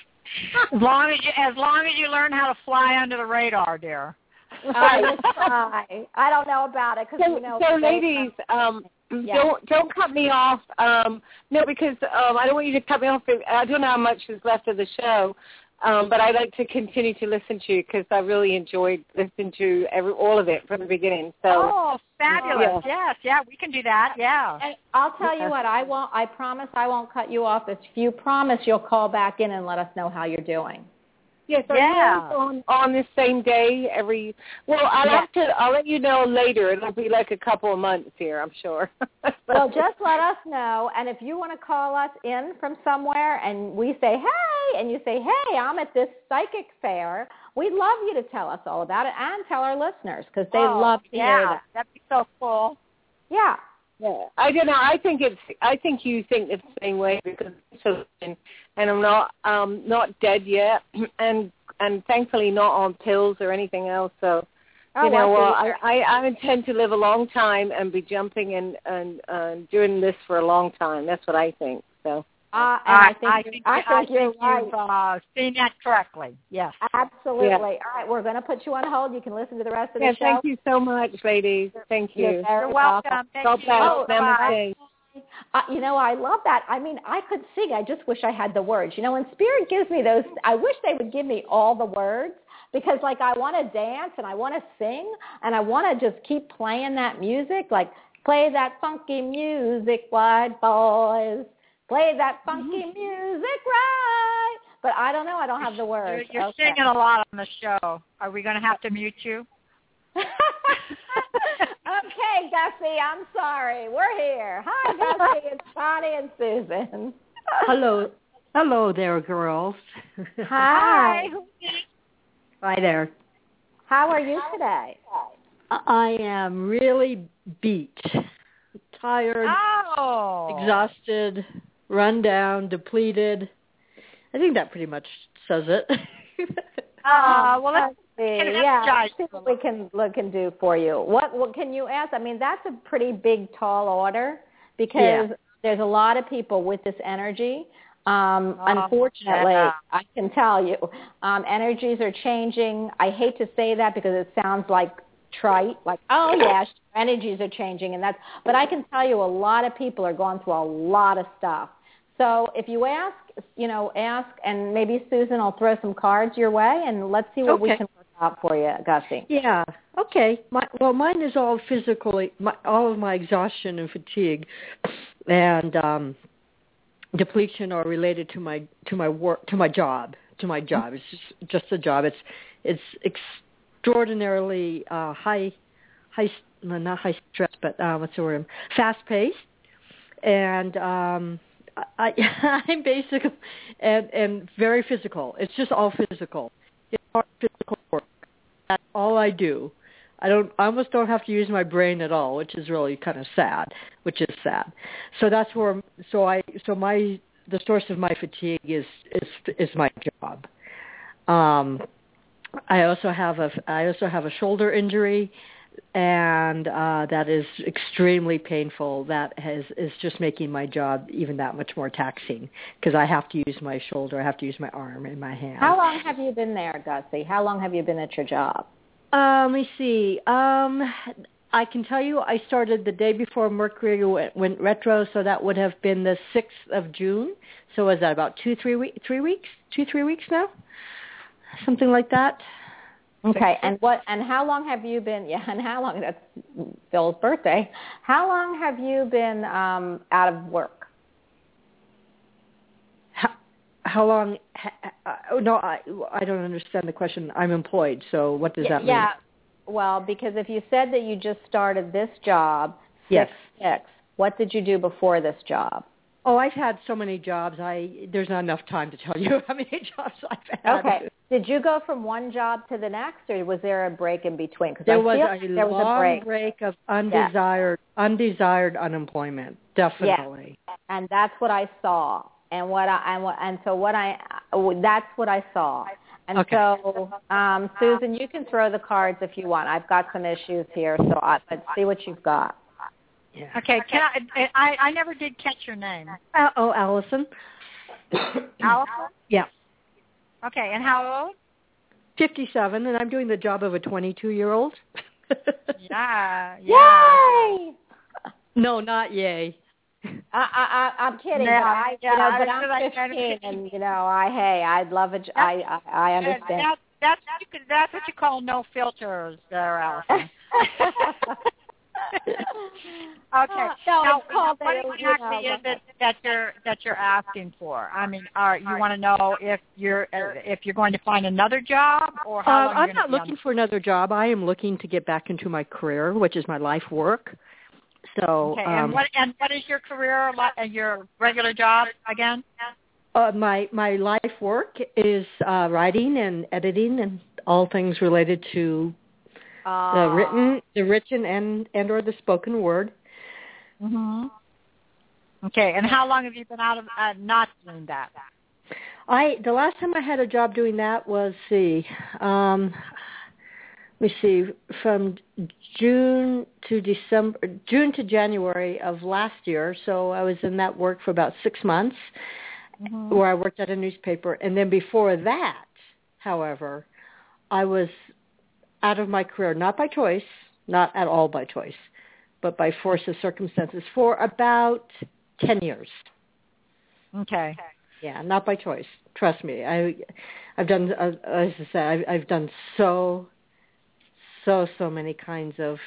As long as you, as long as you learn how to fly under the radar, dear. I will try. I don't know about it because So, you know. so ladies, um, Yeah. don't don't cut me off. Um, no, because um, I don't want you to cut me off. I don't know how much is left of the show, um, but I like to continue to listen to you because I really enjoyed listening to every all of it from the beginning. So. Oh, fabulous! Yeah. Yes, yeah, we can do that. Yeah. And I'll tell you what. I won't. I promise I won't cut you off. If you promise, you'll call back in and let us know how you're doing. Yes, are Yeah. you on on the same day every? Well, I'll Yeah. have to. I'll let you know later. It'll be like a couple of months here, I'm sure. Well, just let us know, and if you want to call us in from somewhere and we say, hey, and you say, hey, I'm at this psychic fair, we'd love you to tell us all about it and tell our listeners because they oh, love to yeah, hear that. That'd be so cool. Yeah. Yeah, I don't know. I think it's. I think you think the same way because so, and, and I'm not um not dead yet, and and thankfully not on pills or anything else. So Oh, you know, well, well, I, I I intend to live a long time and be jumping and and uh, doing this for a long time. That's what I think. So. Uh, and I, think I you- think, I I think think you're right. you've uh, seen that correctly. Yes. Absolutely. Yeah. All right, we're going to put you on hold. You can listen to the rest of the Yeah, show. thank you so much, ladies. Thank you. You're very You're welcome. Thank God you. bless. Oh, Namaste. Uh, you know, I love that. I mean, I could sing. I just wish I had the words. You know, when Spirit gives me those, I wish they would give me all the words because, like, I want to dance and I want to sing and I want to just keep playing that music, like play that funky music, white boys. Play that funky music right. But I don't know. I don't have the words. You're, you're okay. singing a lot on the show. Are we going to have to mute you? Okay, Gussie, I'm sorry. We're here. Hi, Gussie. It's Bonnie and Susan. Hello. Hello there, girls. Hi. Hi there. How are you today? I am really beat, tired, Oh. exhausted, run down, depleted. I think that pretty much says it. Uh, well, let's yeah, see what we can look and do for you. What what can you ask? I mean, that's a pretty big, tall order because Yeah. there's a lot of people with this energy. Um, Oh, unfortunately, yeah. I can tell you, um, energies are changing. I hate to say that because it sounds like trite, like, oh, yeah, energies are changing. and that's. But I can tell you a lot of people are going through a lot of stuff. So if you ask, you know, ask, and maybe Susan will throw some cards your way, and let's see what we Okay. can work out for you, Gussie. Yeah. Okay. My, well, mine is all physically, my, all of my exhaustion and fatigue, and um, depletion are related to my to my work to my job to my job. It's just, just a job. It's it's extraordinarily uh, high high well, not high stress, but uh, what's the word? Fast paced, and um, I, I'm basically and and very physical. It's just all physical. It's hard physical work. That's all I do. I don't. I almost don't have to use my brain at all, which is really kind of sad. Which is sad. So that's where. So I. So my. The source of my fatigue is is is my job. Um, I also have a. I also have a shoulder injury, and uh, that is extremely painful. That has is just making my job even that much more taxing because I have to use my shoulder. I have to use my arm and my hand. How long have you been there, Gussie? How long have you been at your job? Uh, let me see. Um, I can tell you I started the day before Mercury went, went retro, so that would have been the sixth of June. So was that about two, three, week, three weeks? Two, three weeks now? Something like that. Okay, and what? And how long have you been? Yeah, and how long? That's Phil's birthday. How long have you been um, out of work? How, how long? Oh, no, I, I don't understand the question. I'm employed, so what does yeah, that mean? Yeah, well, because if you said that you just started this job, six, Yes. six, what did you do before this job? Oh, I've had so many jobs. I there's not enough time to tell you how many jobs I've had. Okay. Did you go from one job to the next, or was there a break in between? Because there I was feel a like there long was a break. break of undesired, yeah. undesired unemployment. Definitely. Yeah. And that's what I saw, and what I and, what, and so what I that's what I saw. And okay. so, um, Susan, you can throw the cards if you want. I've got some issues here, so I, let's see what you've got. Yeah. Okay. Can I, I? I never did catch your name. Uh, oh, Allison. Allison? Yeah. Okay, and how old? fifty-seven, and I'm doing the job of a twenty-two-year-old. yeah, yeah. Yay! No, not yay. I, I, I'm kidding, no, but I, yeah, you know, I but I'm fifteen, like, and you know, I, hey, I'd love it. I, I, I understand. That, that's what you could, that's what you call no filters, there, Allison. Okay. No, now, it's called what the, exactly you know, is it that you're that you're asking for? I mean, are you want to know if you're uh, if you're going to find another job, or how uh, long I'm you're not looking on? for another job. I am looking to get back into my career, which is my life work. So, okay. Um, and what and what is your career? Your regular job again? Uh, my my life work is uh, writing and editing and all things related to uh, the written, the written and and or the spoken word. Mm-hmm. Okay, and how long have you been out of uh, not doing that? I the last time I had a job doing that was see, um, let me see, from June to December, June to January of last year. So I was in that work for about six months, mm-hmm. where I worked at a newspaper, and then before that, however, I was out of my career, not by choice, not at all by choice, but by force of circumstances for about ten years. Okay. Yeah, not by choice. Trust me. I, I've done, uh, as I said, I've, I've done so, so, so many kinds of.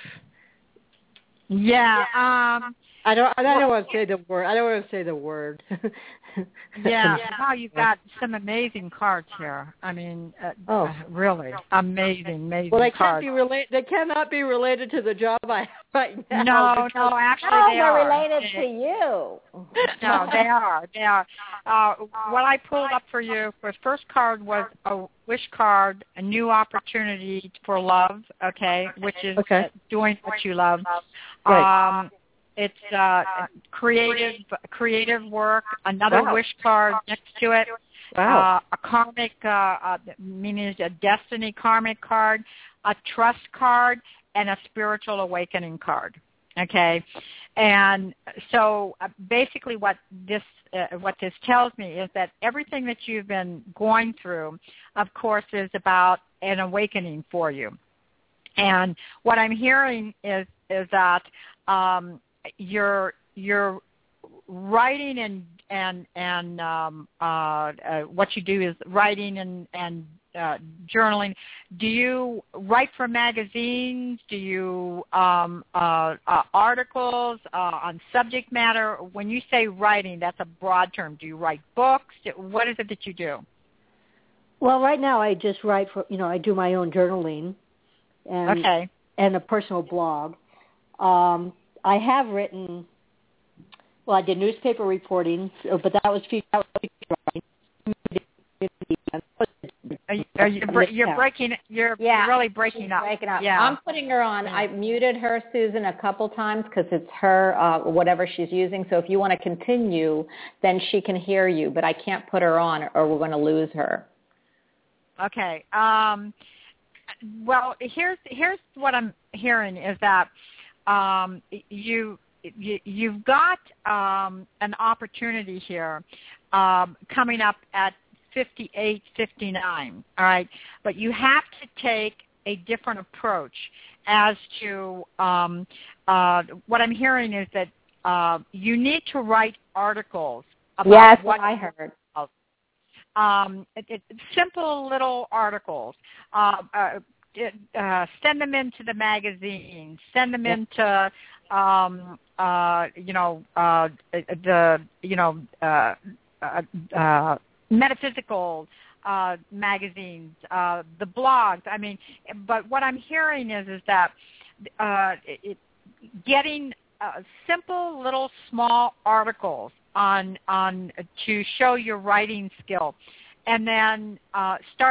Yeah. Um. I don't. I don't want to say the word. I don't want to say the word. yeah. Wow, you've got some amazing cards here. I mean, uh, oh, uh, really amazing, amazing well, they cards. can't be related. They cannot be related to the job I have right now. No, no, actually no, they they're are. related to you. No, they are. They are. Uh, what I pulled up for you, the first card was a wish card, a new opportunity for love. Okay, which is okay. doing what you love. Right. Um, It's uh, creative, creative work. Another wow. wish card next to it. Wow. Uh, a karmic, uh, uh, meaning a destiny karmic card, a trust card, and a spiritual awakening card. Okay, and so uh, basically, what this uh, what this tells me is that everything that you've been going through, of course, is about an awakening for you. And what I'm hearing is is that um, you're you're writing and and and um, uh, uh, what you do is writing and and uh, journaling. Do you write for magazines? Do you um, uh, uh, articles uh, on subject matter? When you say writing, that's a broad term. Do you write books? What is it that you do? Well, right now I just write for you know I do my own journaling and okay. and a personal blog. Um, I have written, well, I did newspaper reporting, so, but that was feature writing. Are you, are you, you're breaking, you're, yeah, you're really breaking up. breaking up. Yeah. I'm putting her on. I muted her, Susan, a couple times because it's her, uh, whatever she's using. So if you want to continue, then she can hear you, but I can't put her on or we're going to lose her. Okay. Um, well, here's here's what I'm hearing is that um, you, you you've got um, an opportunity here um, coming up at fifty-eight, fifty-nine. All right, but you have to take a different approach as to um, uh, what I'm hearing is that uh, you need to write articles about yes, what I heard. Um, it, it, simple little articles. Uh, uh, uh, send them into the magazine. Send them into, um, uh, you know, uh, the, you know, uh, uh, uh, metaphysical uh, magazines, uh, the blogs. I mean, but what I'm hearing is is that uh, it, getting uh, simple little small articles on on to show your writing skill, and then uh, start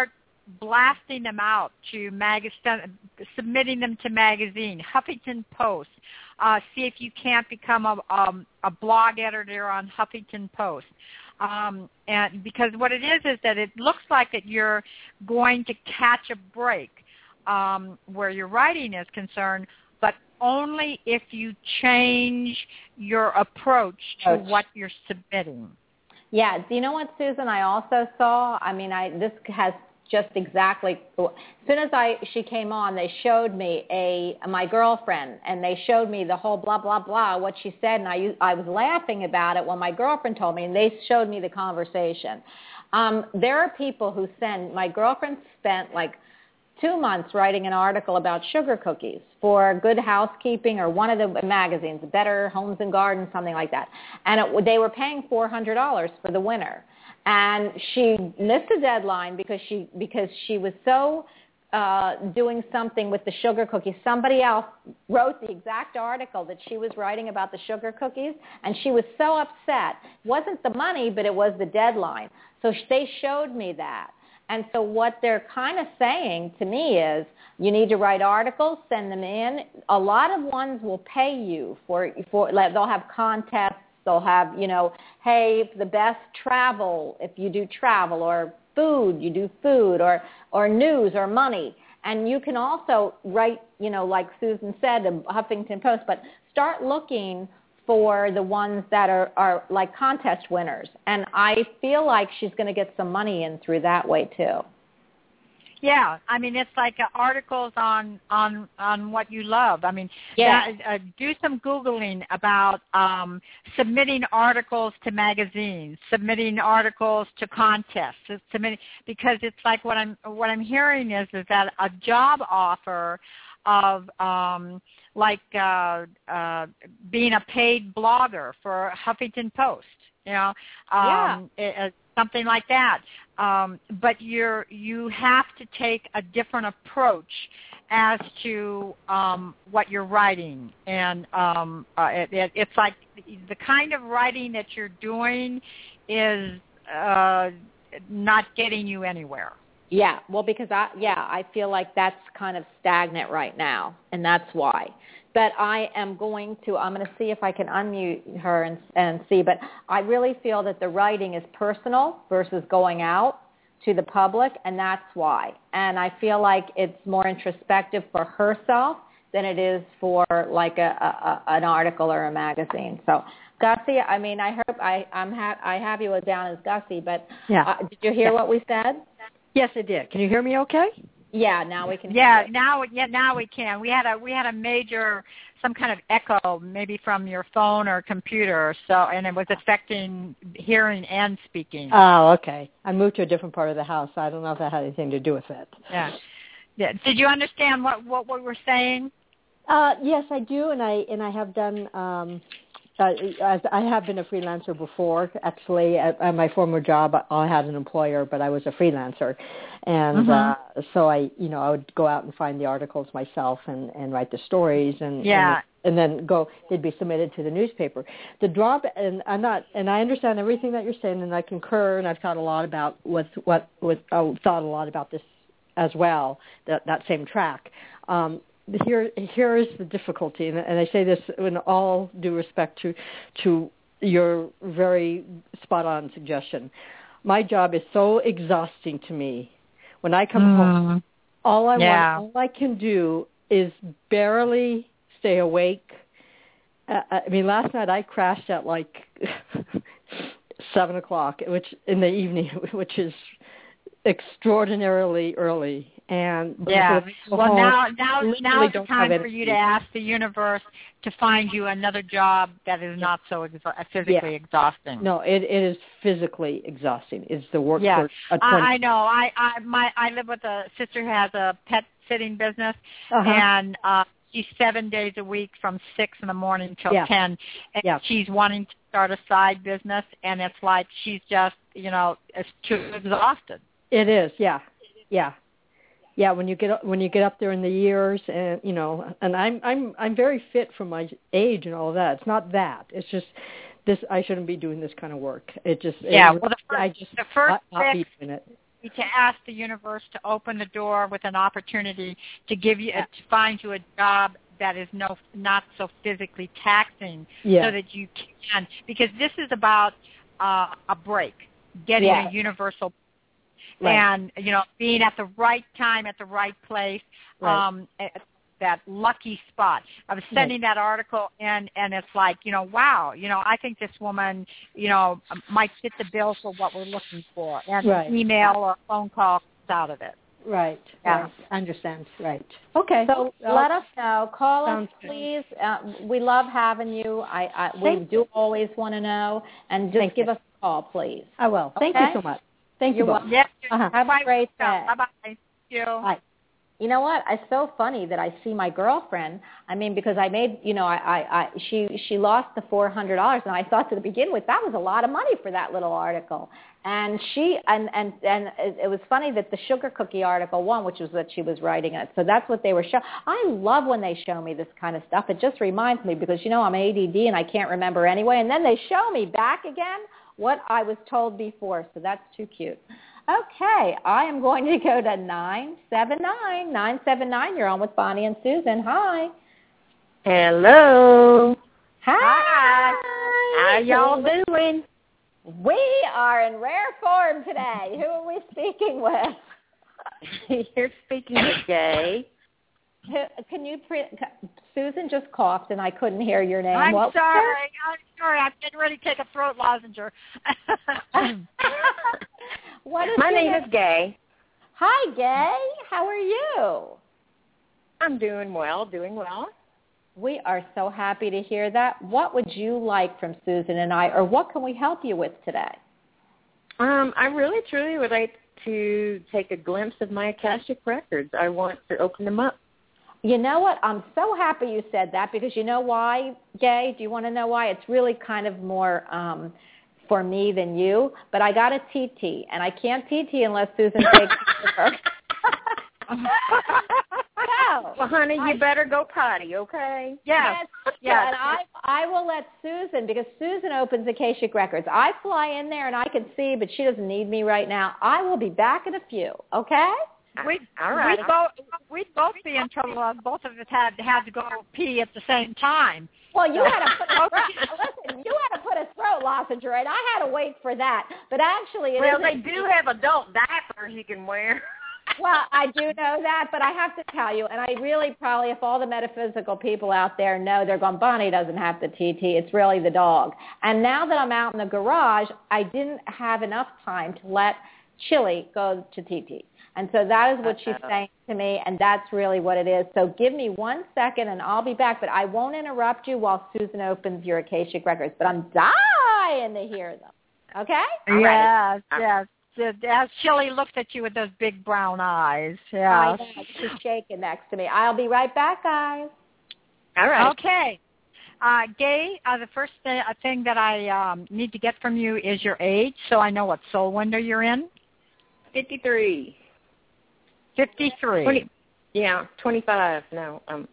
blasting them out to mag- submitting them to magazine, Huffington Post. Uh, see if you can't become a, um, a blog editor on Huffington Post. Um, and because what it is is that it looks like that you're going to catch a break um, where your writing is concerned, but only if you change your approach to what you're submitting. Yeah. Do you know what, Susan, I also saw? I mean, I this has just exactly, as soon as I she came on, they showed me a my girlfriend, and they showed me the whole blah, blah, blah, what she said, and I, I was laughing about it when my girlfriend told me, and they showed me the conversation. Um, there are people who send, my girlfriend spent like two months writing an article about sugar cookies for Good Housekeeping or one of the magazines, Better Homes and Gardens, something like that. And it, they were paying four hundred dollars for the winner. And she missed a deadline because she because she was so uh, doing something with the sugar cookies. Somebody else wrote the exact article that she was writing about the sugar cookies, and she was so upset. It wasn't the money, but it was the deadline. So they showed me that. And so what they're kind of saying to me is, you need to write articles, send them in. A lot of ones will pay you for, for like, they'll have contests. They'll have, you know, hey, the best travel, if you do travel, or food, you do food, or, or news or money. And you can also write, you know, like Susan said, the Huffington Post, but start looking for the ones that are, are like contest winners. And I feel like she's going to get some money in through that way too. Yeah, I mean, it's like uh, articles on, on on what you love. I mean, yeah. that, uh, do some Googling about um, submitting articles to magazines, submitting articles to contests, submitting, because it's like what I'm what I'm hearing is is that a job offer of um, like uh, uh, being a paid blogger for Huffington Post, you know, um, yeah. it, something like that. Um, but you're you have to take a different approach as to um, what you're writing, and um, uh, it, it, it's like the kind of writing that you're doing is uh, not getting you anywhere. Yeah, well, because I yeah I feel like that's kind of stagnant right now, and that's why. But I am going to, I'm going to see if I can unmute her and, and see. But I really feel that the writing is personal versus going out to the public, and that's why. And I feel like it's more introspective for herself than it is for like a, a, a an article or a magazine. So, Gussie, I mean, I hope I I'm ha- I have you down as Gussie, but yeah. uh, did you hear yeah. what we said? Yes, I did. Can you hear me okay? Yeah, now we can. Yeah, hear it. now yeah, now we can. We had a we had a major some kind of echo, maybe from your phone or computer, so and it was affecting hearing and speaking. Oh, okay. I moved to a different part of the house, so I don't know if that had anything to do with it. Yeah. Yeah. Did you understand what what we were saying? Uh, yes, I do, and I and I have done. Um, Uh, as I have been a freelancer before. Actually, at, at my former job, I had an employer, but I was a freelancer, and mm-hmm. uh, so I, you know, I would go out and find the articles myself and, and write the stories, and yeah, and, and then go. They'd be submitted to the newspaper. The draw, and I'm not, and I understand everything that you're saying, and I concur, and I've thought a lot about what what what I thought a lot about this as well. That that same track. Um, Here, here is the difficulty, and, and I say this in all due respect to, to your very spot-on suggestion. My job is so exhausting to me. When I come mm. home, all I yeah. want, all I can do is barely stay awake. Uh, I mean, last night I crashed at like seven o'clock, which in the evening, which is extraordinarily early. And yeah, well home, now now now is the time for you to ask the universe to find you another job that is not so ex- physically yeah. exhausting. No, it it is physically exhausting. It's the work yeah. for a twenty I, I know. I I my I live with a sister who has a pet sitting business, uh-huh. and uh, she's seven days a week from six in the morning till yeah. ten, and yeah. she's wanting to start a side business, and it's like she's just you know it's too exhausted. It is, yeah, yeah. Yeah, when you get when you get up there in the years, and you know, and I'm I'm I'm very fit for my age and all of that. It's not that. It's just this. I shouldn't be doing this kind of work. It just yeah. It, well, the first, I just the first I, I'll six, be doing it. to ask the universe to open the door with an opportunity to give you, uh, to find you a job that is no not so physically taxing, yeah. so that you can, because this is about uh, a break, getting yeah. a universal, right. and you know, being at the right time at the right place, right. um, that lucky spot. I was sending right. that article in, and it's like, you know, wow, you know, I think this woman, you know, might fit the bill for what we're looking for, and right. an email or a phone call comes out of it. Right. Yeah. Right. Understand. Right. Okay. So well, let us know. Call us, good. please. Uh, we love having you. I, I we Thank do you. always want to know, and just Thank give you. us a call, please. I will. Thank okay? you so much. Thank You're you both. welcome. Yes. Uh-huh. Have a great day. Bye bye. Thank you. Bye. You know what? It's so funny that I see my girlfriend. I mean, because I made, you know, I, I, I she she lost the four hundred dollars, and I thought to begin with that was a lot of money for that little article. And she and and and it, it was funny that the sugar cookie article won, which was what she was writing it. So that's what they were showing. I love when they show me this kind of stuff. It just reminds me, because you know I'm A D D and I can't remember anyway. And then they show me back again what I was told before. So that's too cute. Okay, I am going to go to nine seven nine. nine seven nine, you're on with Bonnie and Susan. Hi. Hello. Hi. Hi. How y'all doing? We are in rare form today. Who are we speaking with? You're speaking with Gay. Can you, pre- Susan just coughed and I couldn't hear your name. I'm what sorry. I'm sorry. I'm getting ready to take a throat lozenge. What is My your name is Gay. Hi, Gay. How are you? I'm doing well, doing well. We are so happy to hear that. What would you like from Susan and I, or what can we help you with today? Um, I really, truly would like to take a glimpse of my Akashic records. I want to open them up. You know what? I'm so happy you said that, because you know why, Gay? Do you want to know why? It's really kind of more um, for me than you, but I got a T T, and I can't T T unless Susan takes it first. No. Well, honey, you I, better go potty, okay? Yes. Yes. Yes. And I, I will let Susan, because Susan opens Akashic Records. I fly in there and I can see, but she doesn't need me right now. I will be back in a few, okay? We, All right. We'd both, we'd both be in trouble if both of us had, had to go pee at the same time. Well, you had to put a throat, listen, you had to put a throat lozenge, right? I had to wait for that. But actually, it Well, isn't- they do have adult diapers you can wear. Well, I do know that, but I have to tell you, and I really probably, if all the metaphysical people out there know, they're going, Bonnie doesn't have the T T. It's really the dog. And now that I'm out in the garage, I didn't have enough time to let Chili go to T T. And so that is what she's saying to me, and that's really what it is. So give me one second, and I'll be back. But I won't interrupt you while Susan opens your Akashic Records. But I'm dying to hear them. Okay? Yes, yes. As Chili looks at you with those big brown eyes. Yeah. I know. She's shaking next to me. I'll be right back, guys. All right. Okay. Uh, Gay, uh, the first th- thing that I um, need to get from you is your age, so I know what soul window you're in. fifty-three. fifty-three. twenty, yeah, twenty-five. No. Um.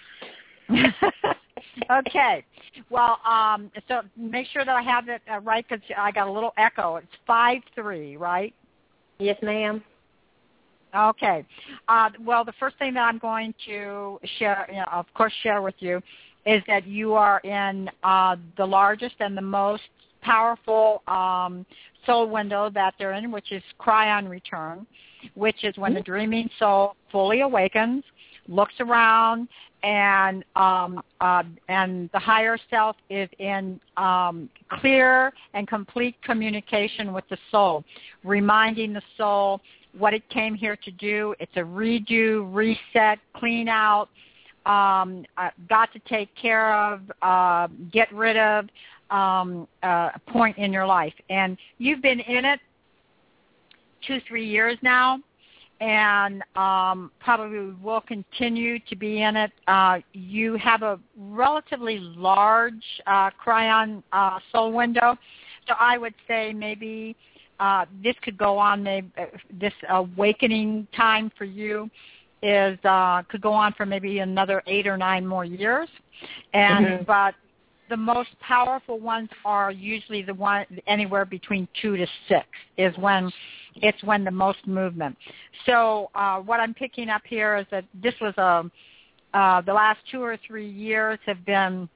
Okay. Well, um, so make sure that I have it uh, right, because I got a little echo. It's five three, right? Yes, ma'am. Okay. Uh, well, the first thing that I'm going to share, you know, of course, share with you is that you are in uh, the largest and the most powerful um, soul window that they're in, which is Cryon Return, which is when the dreaming soul fully awakens, looks around, and um, uh, and the higher self is in um, clear and complete communication with the soul, reminding the soul what it came here to do. It's a redo, reset, clean out, um, uh, got to take care of, uh, get rid of um, uh, a point in your life. And you've been in it two, three years now, and um, probably will continue to be in it. Uh, you have a relatively large uh, Cryon uh, soul window, so I would say maybe uh, this could go on. Maybe uh, this awakening time for you is uh, could go on for maybe another eight or nine more years, and mm-hmm. but the most powerful ones are usually the one anywhere between two to six is when it's when the most movement. So uh, what I'm picking up here is that this was a uh, the last two or three years have been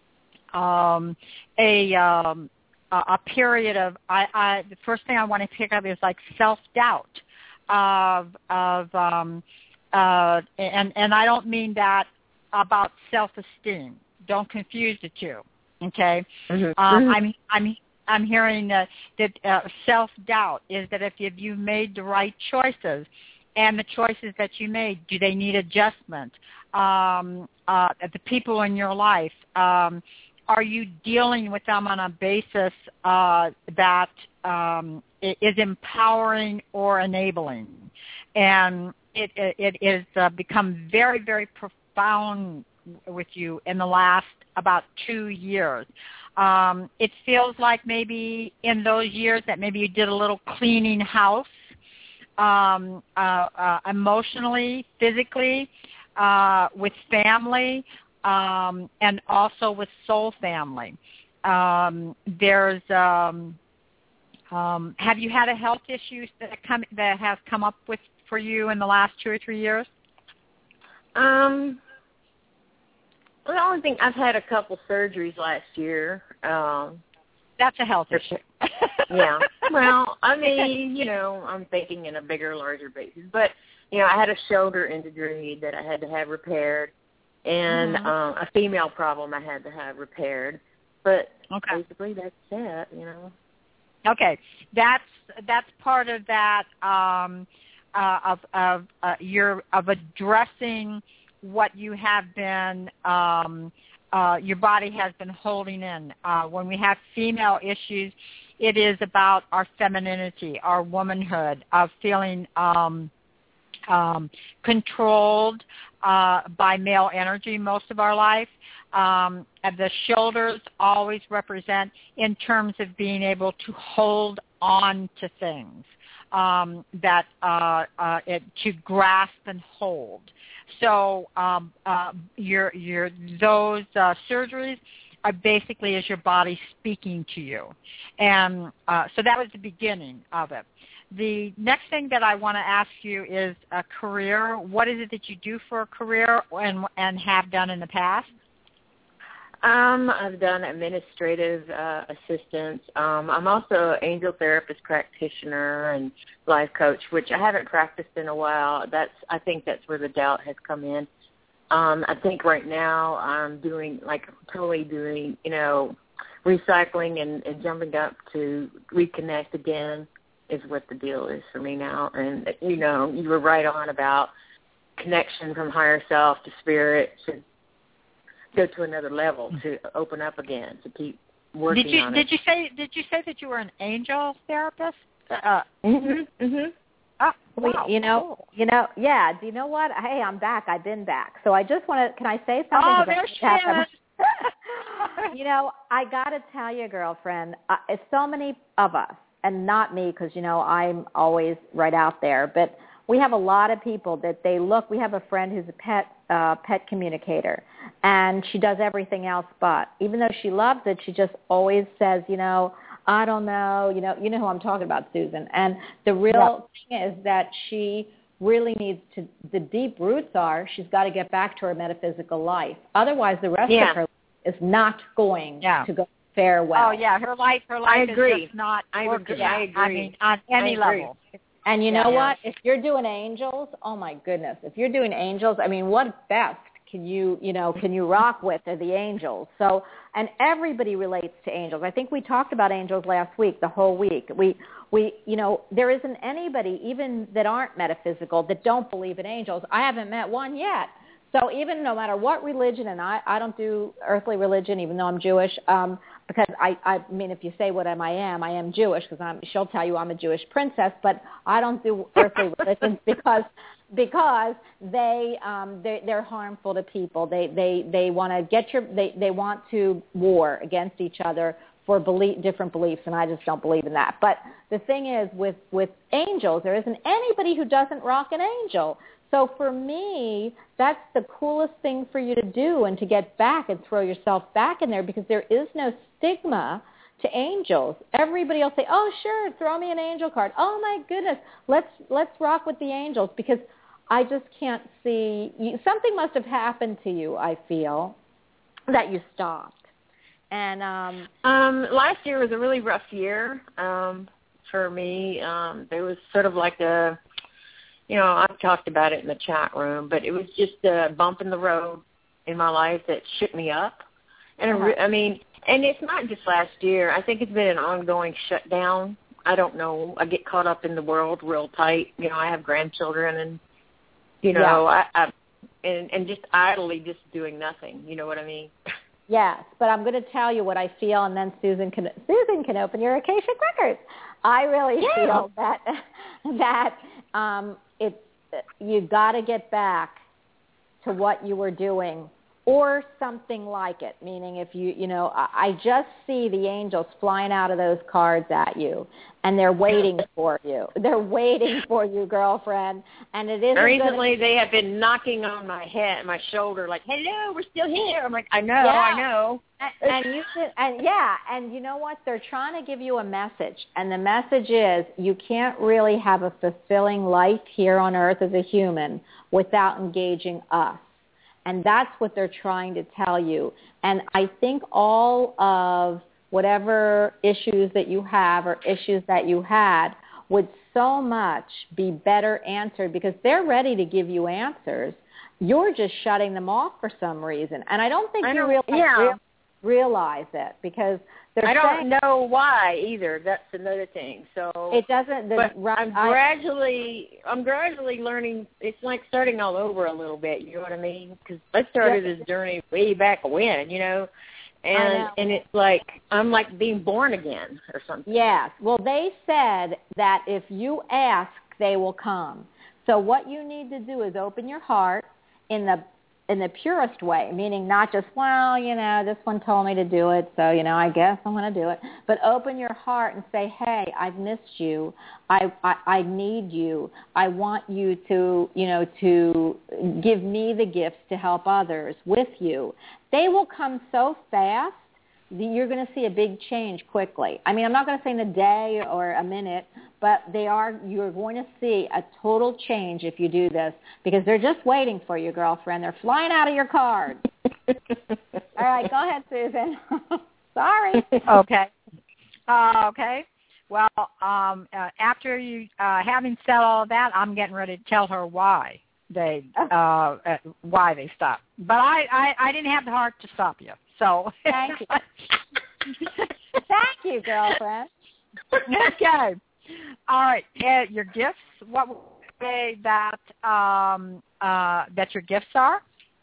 um, a um, a period of I, I the first thing I want to pick up is like self-doubt of of um, uh, and and I don't mean that about self-esteem. Don't confuse the two. Okay, Mm-hmm. um, I'm I'm I'm hearing that that uh, self-doubt is that if you you made the right choices, and the choices that you made, do they need adjustment? Um, uh, the people in your life. Um, Are you dealing with them on a basis uh, that um, is empowering or enabling? And it, it, it is uh, become very, very profound with you in the last about two years. Um, it feels like maybe in those years that maybe you did a little cleaning house, um, uh, uh, emotionally, physically, uh, with family. Um, and also with soul family. Um, there's, um, um, have you had a health issue that come that has come up with for you in the last two or three years? Um, well, the only thing I've had a couple surgeries last year. Um, That's a health issue. Yeah. Well, I mean, you know, I'm thinking in a bigger, larger basis. But you know, I had a shoulder injury that I had to have repaired. And mm-hmm. um, a female problem I had to have repaired, but okay. basically that's it, you know. Okay, that's that's part of that um, uh, of of uh, your of addressing what you have been um, uh, your body has been holding in. Uh, when we have female issues, it is about our femininity, our womanhood, of feeling um, um, controlled uh, by male energy most of our life. Um, and the shoulders always represent in terms of being able to hold on to things, um, that uh, uh, it, to grasp and hold. So um, uh, your your those uh, surgeries are basically as your body speaking to you, and uh, so that was the beginning of it. The next thing that I want to ask you is a career. What is it that you do for a career and and have done in the past? Um, I've done administrative uh, assistance. Um, I'm also an angel therapist practitioner and life coach, which I haven't practiced in a while. That's I think that's where the doubt has come in. Um, I think right now I'm doing like totally doing you know recycling and, and jumping up to reconnect again is what the deal is for me now. And you know you were right on about connection from higher self to spirit to go to another level, to open up again, to keep working did you, on did it. Did you say Did you say that you were an angel therapist? Uh, mhm. Mhm. Oh, well, wow. you know, cool. you know, yeah. Do you know what? Hey, I'm back. I've been back. So I just want to. Can I say something? Oh, there she is. You know, I got to tell you, girlfriend, uh, it's so many of us, and not me, because you know I'm always right out there, but we have a lot of people that they look. We have a friend who's a pet uh, pet communicator, and she does everything else but. Even though she loves it, she just always says, you know, I don't know, you know, you know who I'm talking about, Susan. And the real yeah. thing is that she really needs to. The deep roots are she's got to get back to her metaphysical life. Otherwise, the rest yeah. of her life is not going yeah. to go fare well. Oh yeah, her life, her life I agree. is just not I working. agree. I agree. I mean, on any level. And you know yeah. what? If you're doing angels, oh my goodness, if you're doing angels, I mean, what best can you, you know, can you rock with are the angels? So, and everybody relates to angels. I think we talked about angels last week, the whole week. We, we, you know, there isn't anybody, even that aren't metaphysical, that don't believe in angels. I haven't met one yet. So even no matter what religion, and I, I don't do earthly religion, even though I'm Jewish, um, because I, I mean, if you say what am I am, I am Jewish, because I'm, she'll tell you I'm a Jewish princess, but I don't do earthly religions because because they um, they they're harmful to people. They they they want to get your they they want to war against each other for belief, different beliefs, and I just don't believe in that. But the thing is, with with angels, there isn't anybody who doesn't rock an angel. So for me, that's the coolest thing for you to do, and to get back and throw yourself back in there, because there is no stigma to angels. Everybody will say, oh, sure, throw me an angel card. Oh, my goodness, let's let's rock with the angels, because I just can't see. You, something must have happened to you, I feel, that you stopped. And um, um, last year was a really rough year um, for me. Um, there was sort of like a, you know, I've talked about it in the chat room, but it was just a bump in the road in my life that shook me up. And uh-huh. I mean, and it's not just last year. I think it's been an ongoing shutdown. I don't know. I get caught up in the world real tight. You know, I have grandchildren, and you know, yeah. I, I and and just idly just doing nothing. You know what I mean? Yes, but I'm going to tell you what I feel, and then Susan can Susan can open your Akashic records. I really yeah. feel that that um, it's you got to get back to what you were doing, or something like it. Meaning, if you you know, I, I just see the angels flying out of those cards at you, and they're waiting for you. They're waiting for you, girlfriend. And it is recently gonna... they have been knocking on my head, my shoulder, like, "Hello, we're still here." I'm like, "I know, yeah. I know." And, and you can, and yeah, and you know what? They're trying to give you a message, and the message is you can't really have a fulfilling life here on Earth as a human without engaging us. And that's what they're trying to tell you. And I think all of whatever issues that you have or issues that you had would so much be better answered, because they're ready to give you answers. You're just shutting them off for some reason. And I don't think I you really yeah. real, realize it, because they're I saying, don't know why either. That's another thing. So it doesn't. The, but right, I'm gradually, I, I'm gradually learning. It's like starting all over a little bit. You know what I mean? Because I started yeah. this journey way back when. You know, and know. and it's like I'm like being born again or something. Yes. Well, they said that if you ask, they will come. So what you need to do is open your heart in the in the purest way, meaning not just, well, you know, this one told me to do it, so, you know, I guess I'm going to do it. But open your heart and say, hey, I've missed you. I, I, I need you. I want you to, you know, to give me the gifts to help others with you. They will come so fast, you're going to see a big change quickly. I mean, I'm not going to say in a day or a minute, but they are. You're going to see a total change if you do this, because they're just waiting for you, girlfriend. They're flying out of your cards. All right, go ahead, Susan. Sorry. Okay. Uh, okay. Well, um, uh, after you uh, having said all of that, I'm getting ready to tell her why they uh, uh, why they stopped. But I, I, I didn't have the heart to stop you. So thank you. Thank you, girlfriend. Okay. All right. Uh, your gifts. What would you say that um, uh, that your gifts are?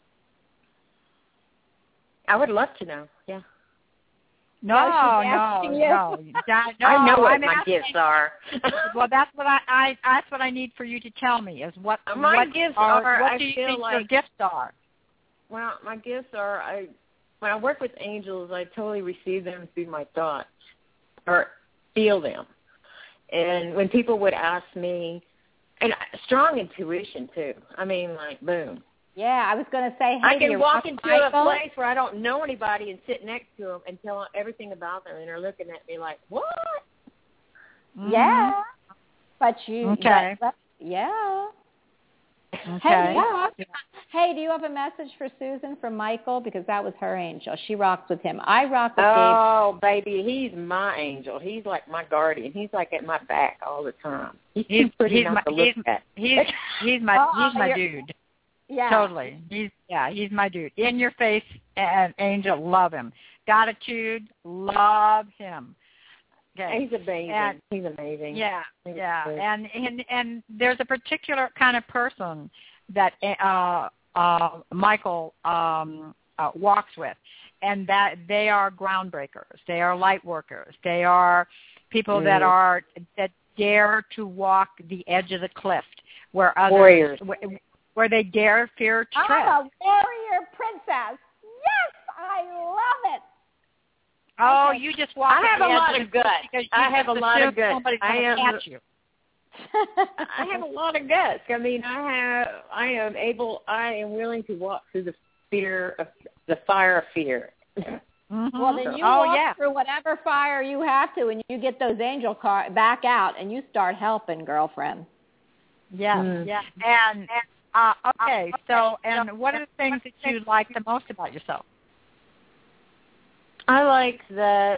I would love to know. Yeah. No, no, no, no. no. I know what I'm my asking, gifts are. Well, that's what I, I. That's what I need for you to tell me is what my what gifts are. are. What I do you feel think like, your gifts are? Well, my gifts are. I when I work with angels, I totally receive them through my thoughts or feel them. And when people would ask me, and strong intuition too. I mean, like boom. Yeah, I was going to say, hey, I can walk into a Michael? place where I don't know anybody and sit next to them and tell them everything about them, and they're looking at me like, what? Mm-hmm. Yeah, but you, okay, but, but, yeah. Okay. Hey, yeah. Hey, do you have a message for Susan from Michael? Because that was her angel. She rocks with him. I rock with Oh, Dave. baby, he's my angel. He's like my guardian. He's like at my back all the time. He's, he's pretty he's nice my to look he's, at. he's he's my oh, he's my you're, dude. Yeah. Totally. He's yeah, he's my dude. In your face, and angel, love him. Gratitude, love him. Okay. He's amazing. And, he's amazing. Yeah, he's yeah. good. And and and there's a particular kind of person that uh, uh, Michael um, uh, walks with, and that they are groundbreakers. They are light workers. They are people mm. that are that dare to walk the edge of the cliff where others. Warriors. Where, where they dare fear to tread. I'm a warrior princess. Yes, I love it. Oh, okay. you just walk. I have a lot of guts. I have a lot of guts. Somebody's I going am. to catch you. I have a lot of guts. I mean, I have. I am able. I am willing to walk through the fear of the fire of fear. Mm-hmm. Well, then you oh, walk yeah. through whatever fire you have to, and you get those angel car back out, and you start helping, girlfriend. Yeah, Mm. yeah. And uh, okay, so and what are the things that you like the most about yourself? I like that.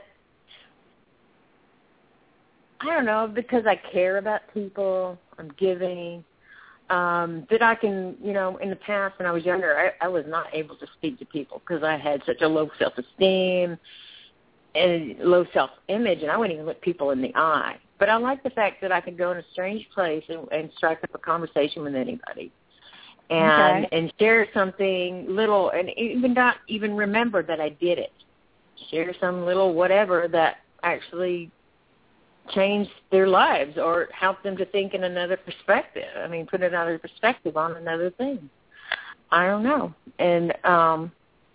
I don't know, because I care about people. I'm giving. Um, that I can, you know, in the past when I was younger, I, I was not able to speak to people because I had such a low self-esteem and low self-image, and I wouldn't even look people in the eye. But I like the fact that I could go in a strange place and, and strike up a conversation with anybody and okay. and share something little and even not even remember that I did it. Share some little whatever that actually change their lives or help them to think in another perspective. I mean, put another perspective on another thing. I don't know. And um,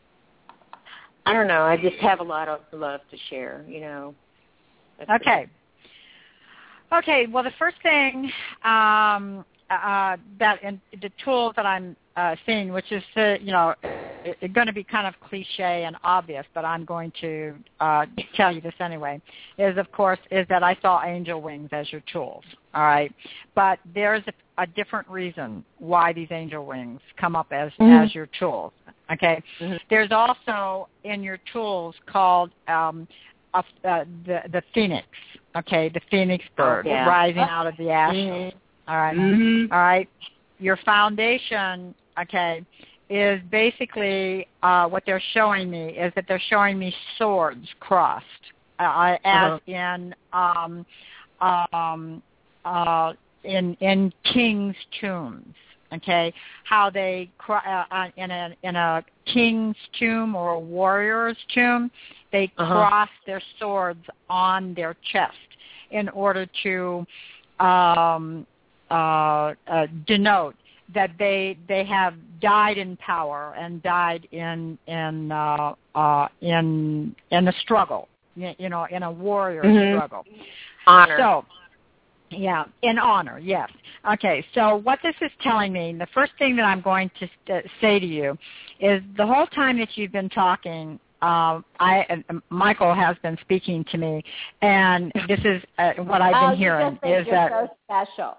I don't know. I just have a lot of love to share, you know. That's okay. It. Okay. Well, the first thing um, uh, that in the tools that I'm uh, seeing, which is, uh, you know, it's going to be kind of cliche and obvious, but I'm going to uh, tell you this anyway, is, of course, is that I saw angel wings as your tools, all right? But there's a, a different reason why these angel wings come up as, mm-hmm. as your tools, okay? Mm-hmm. There's also in your tools called um, a, uh, the, the phoenix, okay, the phoenix bird oh, yeah. rising out of the ashes, mm-hmm. all right? Mm-hmm. All right? Your foundation, okay, is basically uh, what they're showing me is that they're showing me swords crossed, uh, as uh-huh. in um, um, uh, in in kings' tombs. Okay, how they uh, in a in a king's tomb or a warrior's tomb, they uh-huh. cross their swords on their chest in order to um, uh, uh, denote that they they have died in power and died in in uh, uh, in in a struggle, you know, in a warrior mm-hmm. struggle. Honor. So, yeah, in honor. Yes. Okay. So what this is telling me, the first thing that I'm going to uh, say to you, is the whole time that you've been talking, uh, I uh, Michael has been speaking to me, and this is uh, what I've been oh, hearing you just think is you're that so special.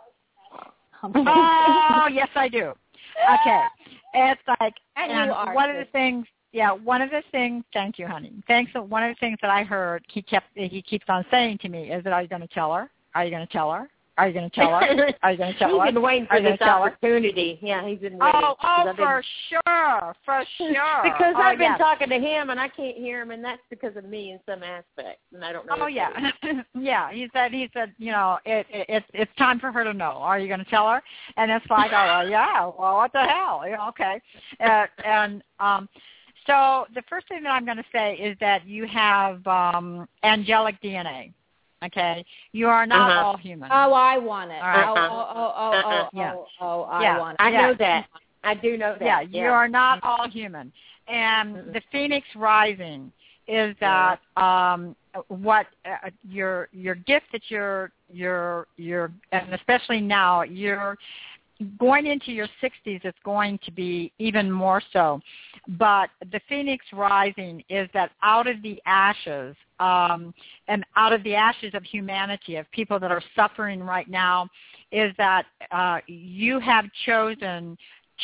Oh, yes, I do. Okay. It's like, and, and you are one too. of the things, yeah, one of the things, thank you, honey. Thanks. One of the things that I heard he kept, he keeps on saying to me is that, are you going to tell her? Are you going to tell her? Are you going to tell her? Are you going to tell her? He's been waiting for this opportunity. Yeah, he's been waiting. Oh, oh, been, for sure, for sure. Because oh, I've been yes. talking to him, and I can't hear him, and that's because of me in some aspects, and I don't know. Oh, yeah. yeah, he said, he said, you know, it, it, it's it's time for her to know. Are you going to tell her? And it's like, oh, well, yeah, well, what the hell? You know, okay. Uh, and um, so the first thing that I'm going to say is that you have um, angelic D N A. Okay, you are not uh-huh. all human. Oh, I want it. Right. Oh, oh, oh, oh, uh-huh. oh, yeah. oh, oh, I yeah. want it. I yeah. know that. I do know that. Yeah, yeah. you are not all human. And mm-hmm. the Phoenix Rising is that yeah. um, what uh, your your gift that you're you're you're and especially now you're going into your sixties, it's going to be even more so. But the Phoenix Rising is that out of the ashes, um, and out of the ashes of humanity, of people that are suffering right now, is that uh, you have chosen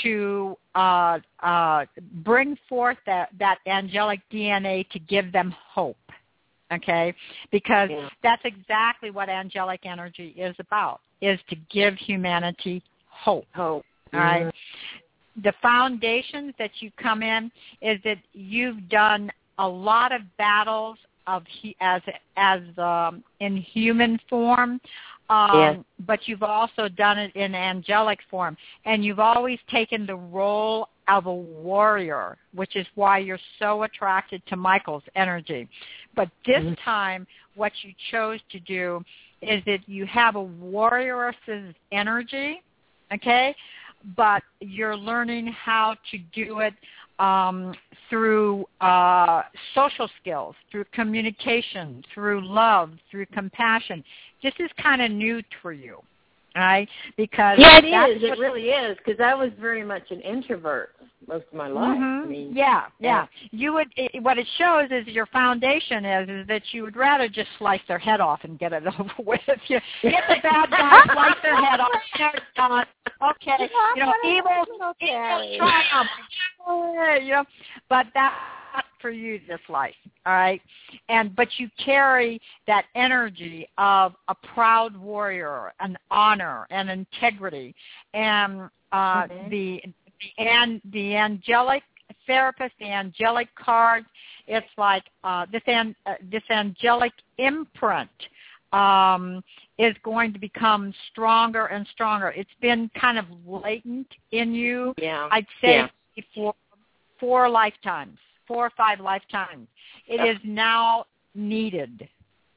to uh, uh, bring forth that, that angelic D N A to give them hope. Okay, because yeah. that's exactly what angelic energy is about, is to give humanity hope. Hope. All right. Mm-hmm. The foundations that you come in is that you've done a lot of battles of he, as as um, in human form, um, yeah. but you've also done it in angelic form, and you've always taken the role of a warrior, which is why you're so attracted to Michael's energy. But this mm-hmm. time, what you chose to do is that you have a warrioress's energy. Okay, but you're learning how to do it um, through uh, social skills, through communication, through love, through compassion. This is kind of new for you, right? Because yeah, it is. It really is, because I was very much an introvert most of my life. Mm-hmm. I mean, yeah, yeah, yeah. You would. It, what it shows is your foundation is is that you would rather just slice their head off and get it over with. You get the bad guy, slice their head off. They're done. Okay, you know, evil, evil triumph. You know, but that's for you this life, all right? And but you carry that energy of a proud warrior, an honor, and integrity, and uh, mm-hmm. the the and the angelic therapist, the angelic cards. It's like uh, this an, uh, this angelic imprint um, is going to become stronger and stronger. It's been kind of latent in you. Yeah. I'd say yeah. for four lifetimes, four or five lifetimes. It Yep. is now needed.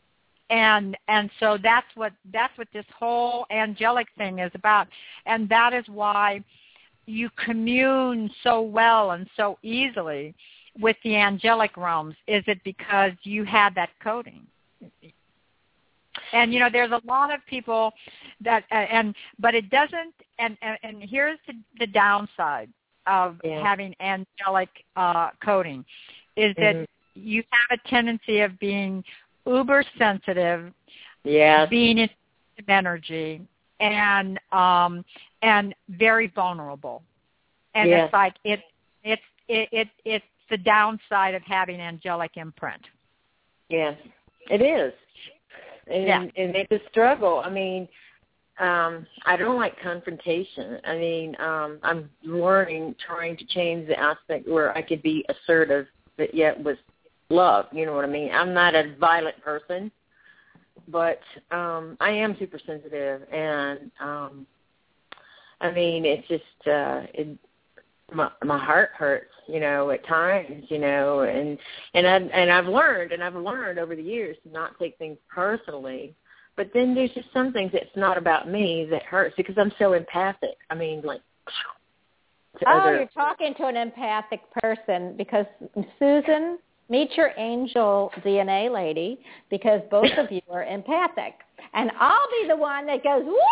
And and so that's what that's what this whole angelic thing is about. And that is why you commune so well and so easily with the angelic realms. Is it because you had that coding? And you know, there's a lot of people that uh, and but it doesn't. And and, and here's the, the downside of yeah. having angelic uh, coding, is that mm-hmm. you have a tendency of being uber sensitive, yes. being in energy, and um, and very vulnerable. And yes. it's like it it's it, it it's the downside of having angelic imprint. Yes, it is. And, yeah. and it's a struggle. I mean, um, I don't like confrontation. I mean, um, I'm learning, trying to change the aspect where I could be assertive, but yet with love. You know what I mean? I'm not a violent person, but um, I am super sensitive, and um, I mean, it's just uh, it, my my heart hurts, you know, at times, you know, and and I and I've learned, and I've learned over the years to not take things personally. But then there's just some things that's not about me that hurts because I'm so empathic. I mean, like. Oh, other... you're talking to an empathic person because, Susan, meet your angel D N A lady, because both of you are empathic. And I'll be the one that goes, whoop,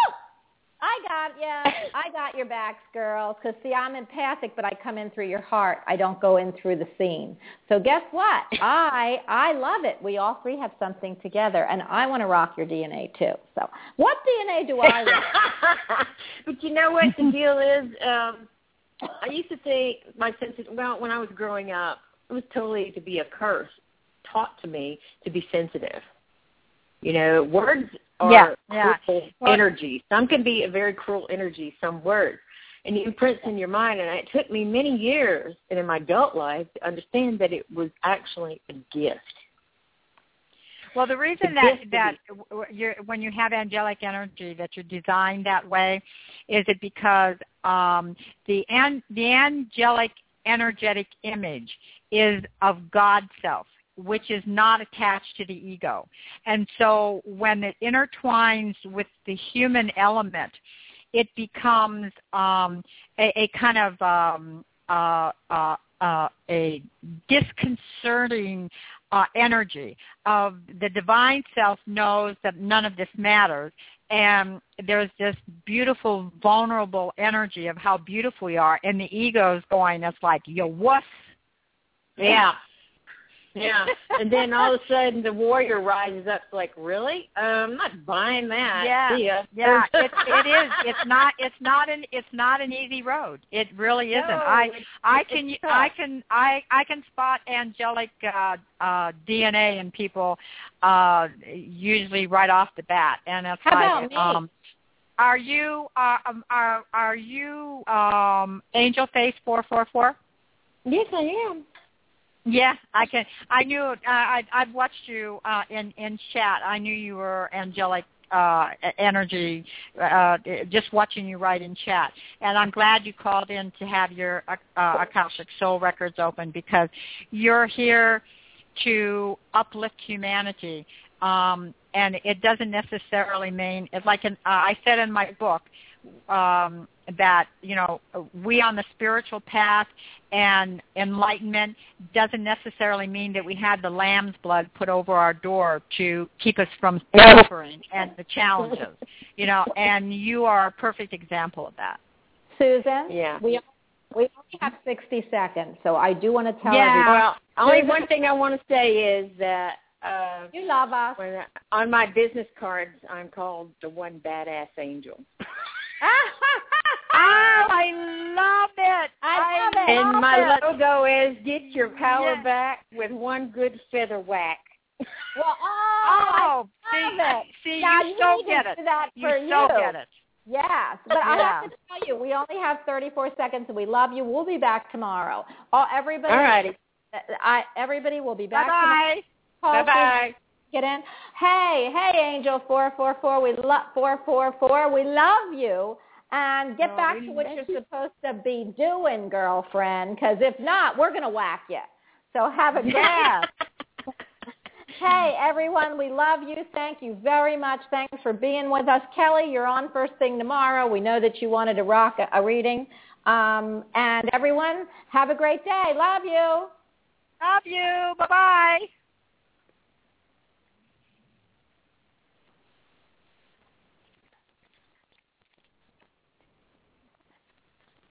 I got you. I got your backs, girls. Because, see, I'm empathic, but I come in through your heart. I don't go in through the scene. So guess what? I I love it. We all three have something together, and I want to rock your D N A too. So what D N A do I want? But you know what the deal is? Um, I used to think my senses, well, when I was growing up, it was totally to be a curse taught to me to be sensitive. You know, words are yeah, yeah. cruel well, energy. Some can be a very cruel energy, some words. And it imprints in your mind. And it took me many years and in my adult life to understand that it was actually a gift. Well, the reason that, that you're, when you have angelic energy, that you're designed that way, is it because um, the an, the angelic energetic image is of God's self, which is not attached to the ego. And so when it intertwines with the human element, it becomes um, a, a kind of um, uh, uh, uh, a disconcerting uh, energy of the divine self knows that none of this matters. And there's this beautiful, vulnerable energy of how beautiful we are. And the ego's going, it's like, you wuss. Yeah. Yeah. And then all of a sudden the warrior rises up like, really? Um, I'm not buying that. Yeah. See ya. Yeah. It, it is. It's not. It's not an. It's not an easy road. It really isn't. No, I. it's, I it's can. tough. I can. I. I can spot angelic uh, uh, D N A in people uh, usually right off the bat, and it's How like. about me? Um, are you? Uh, um, are Are you um, Angel Face four four four? Yes, I am. Yeah, I can. I knew. Uh, I I've watched you uh, in in chat. I knew you were angelic uh, energy. Uh, just watching you write in chat, and I'm glad you called in to have your uh, Akashic Soul records open, because you're here to uplift humanity. Um, and it doesn't necessarily mean it's like an, uh, I said in my book. Um, that, you know, we on the spiritual path and enlightenment doesn't necessarily mean that we had the lamb's blood put over our door to keep us from suffering and the challenges, you know, and you are a perfect example of that. Susan, yeah. we we only have sixty seconds, so I do want to tell yeah, everybody. Well, only one thing I want to say is that uh, you love us. When I, on my business cards, I'm called the one badass angel. Oh, I love it. I love it. And my it. logo is get your power yes. back with one good feather whack. Well, oh, oh see, it. see now, you, you so need get to it. do that you for so you. get it. Yes, but I yeah. have to tell you, we only have thirty-four seconds, and we love you. We'll be back tomorrow. Oh, everybody. All righty. I, everybody will be back Bye-bye. tomorrow. Bye-bye. Get in. Hey, hey, Angel four four four. We love four four four. We love you. And get oh, back to what you're supposed to be doing, girlfriend, because if not, we're going to whack you. So have a yeah. Hey, everyone, we love you. Thank you very much. Thanks for being with us. Kelly, you're on first thing tomorrow. We know that you wanted to rock a, a reading. Um, and everyone, have a great day. Love you. Love you. Bye-bye.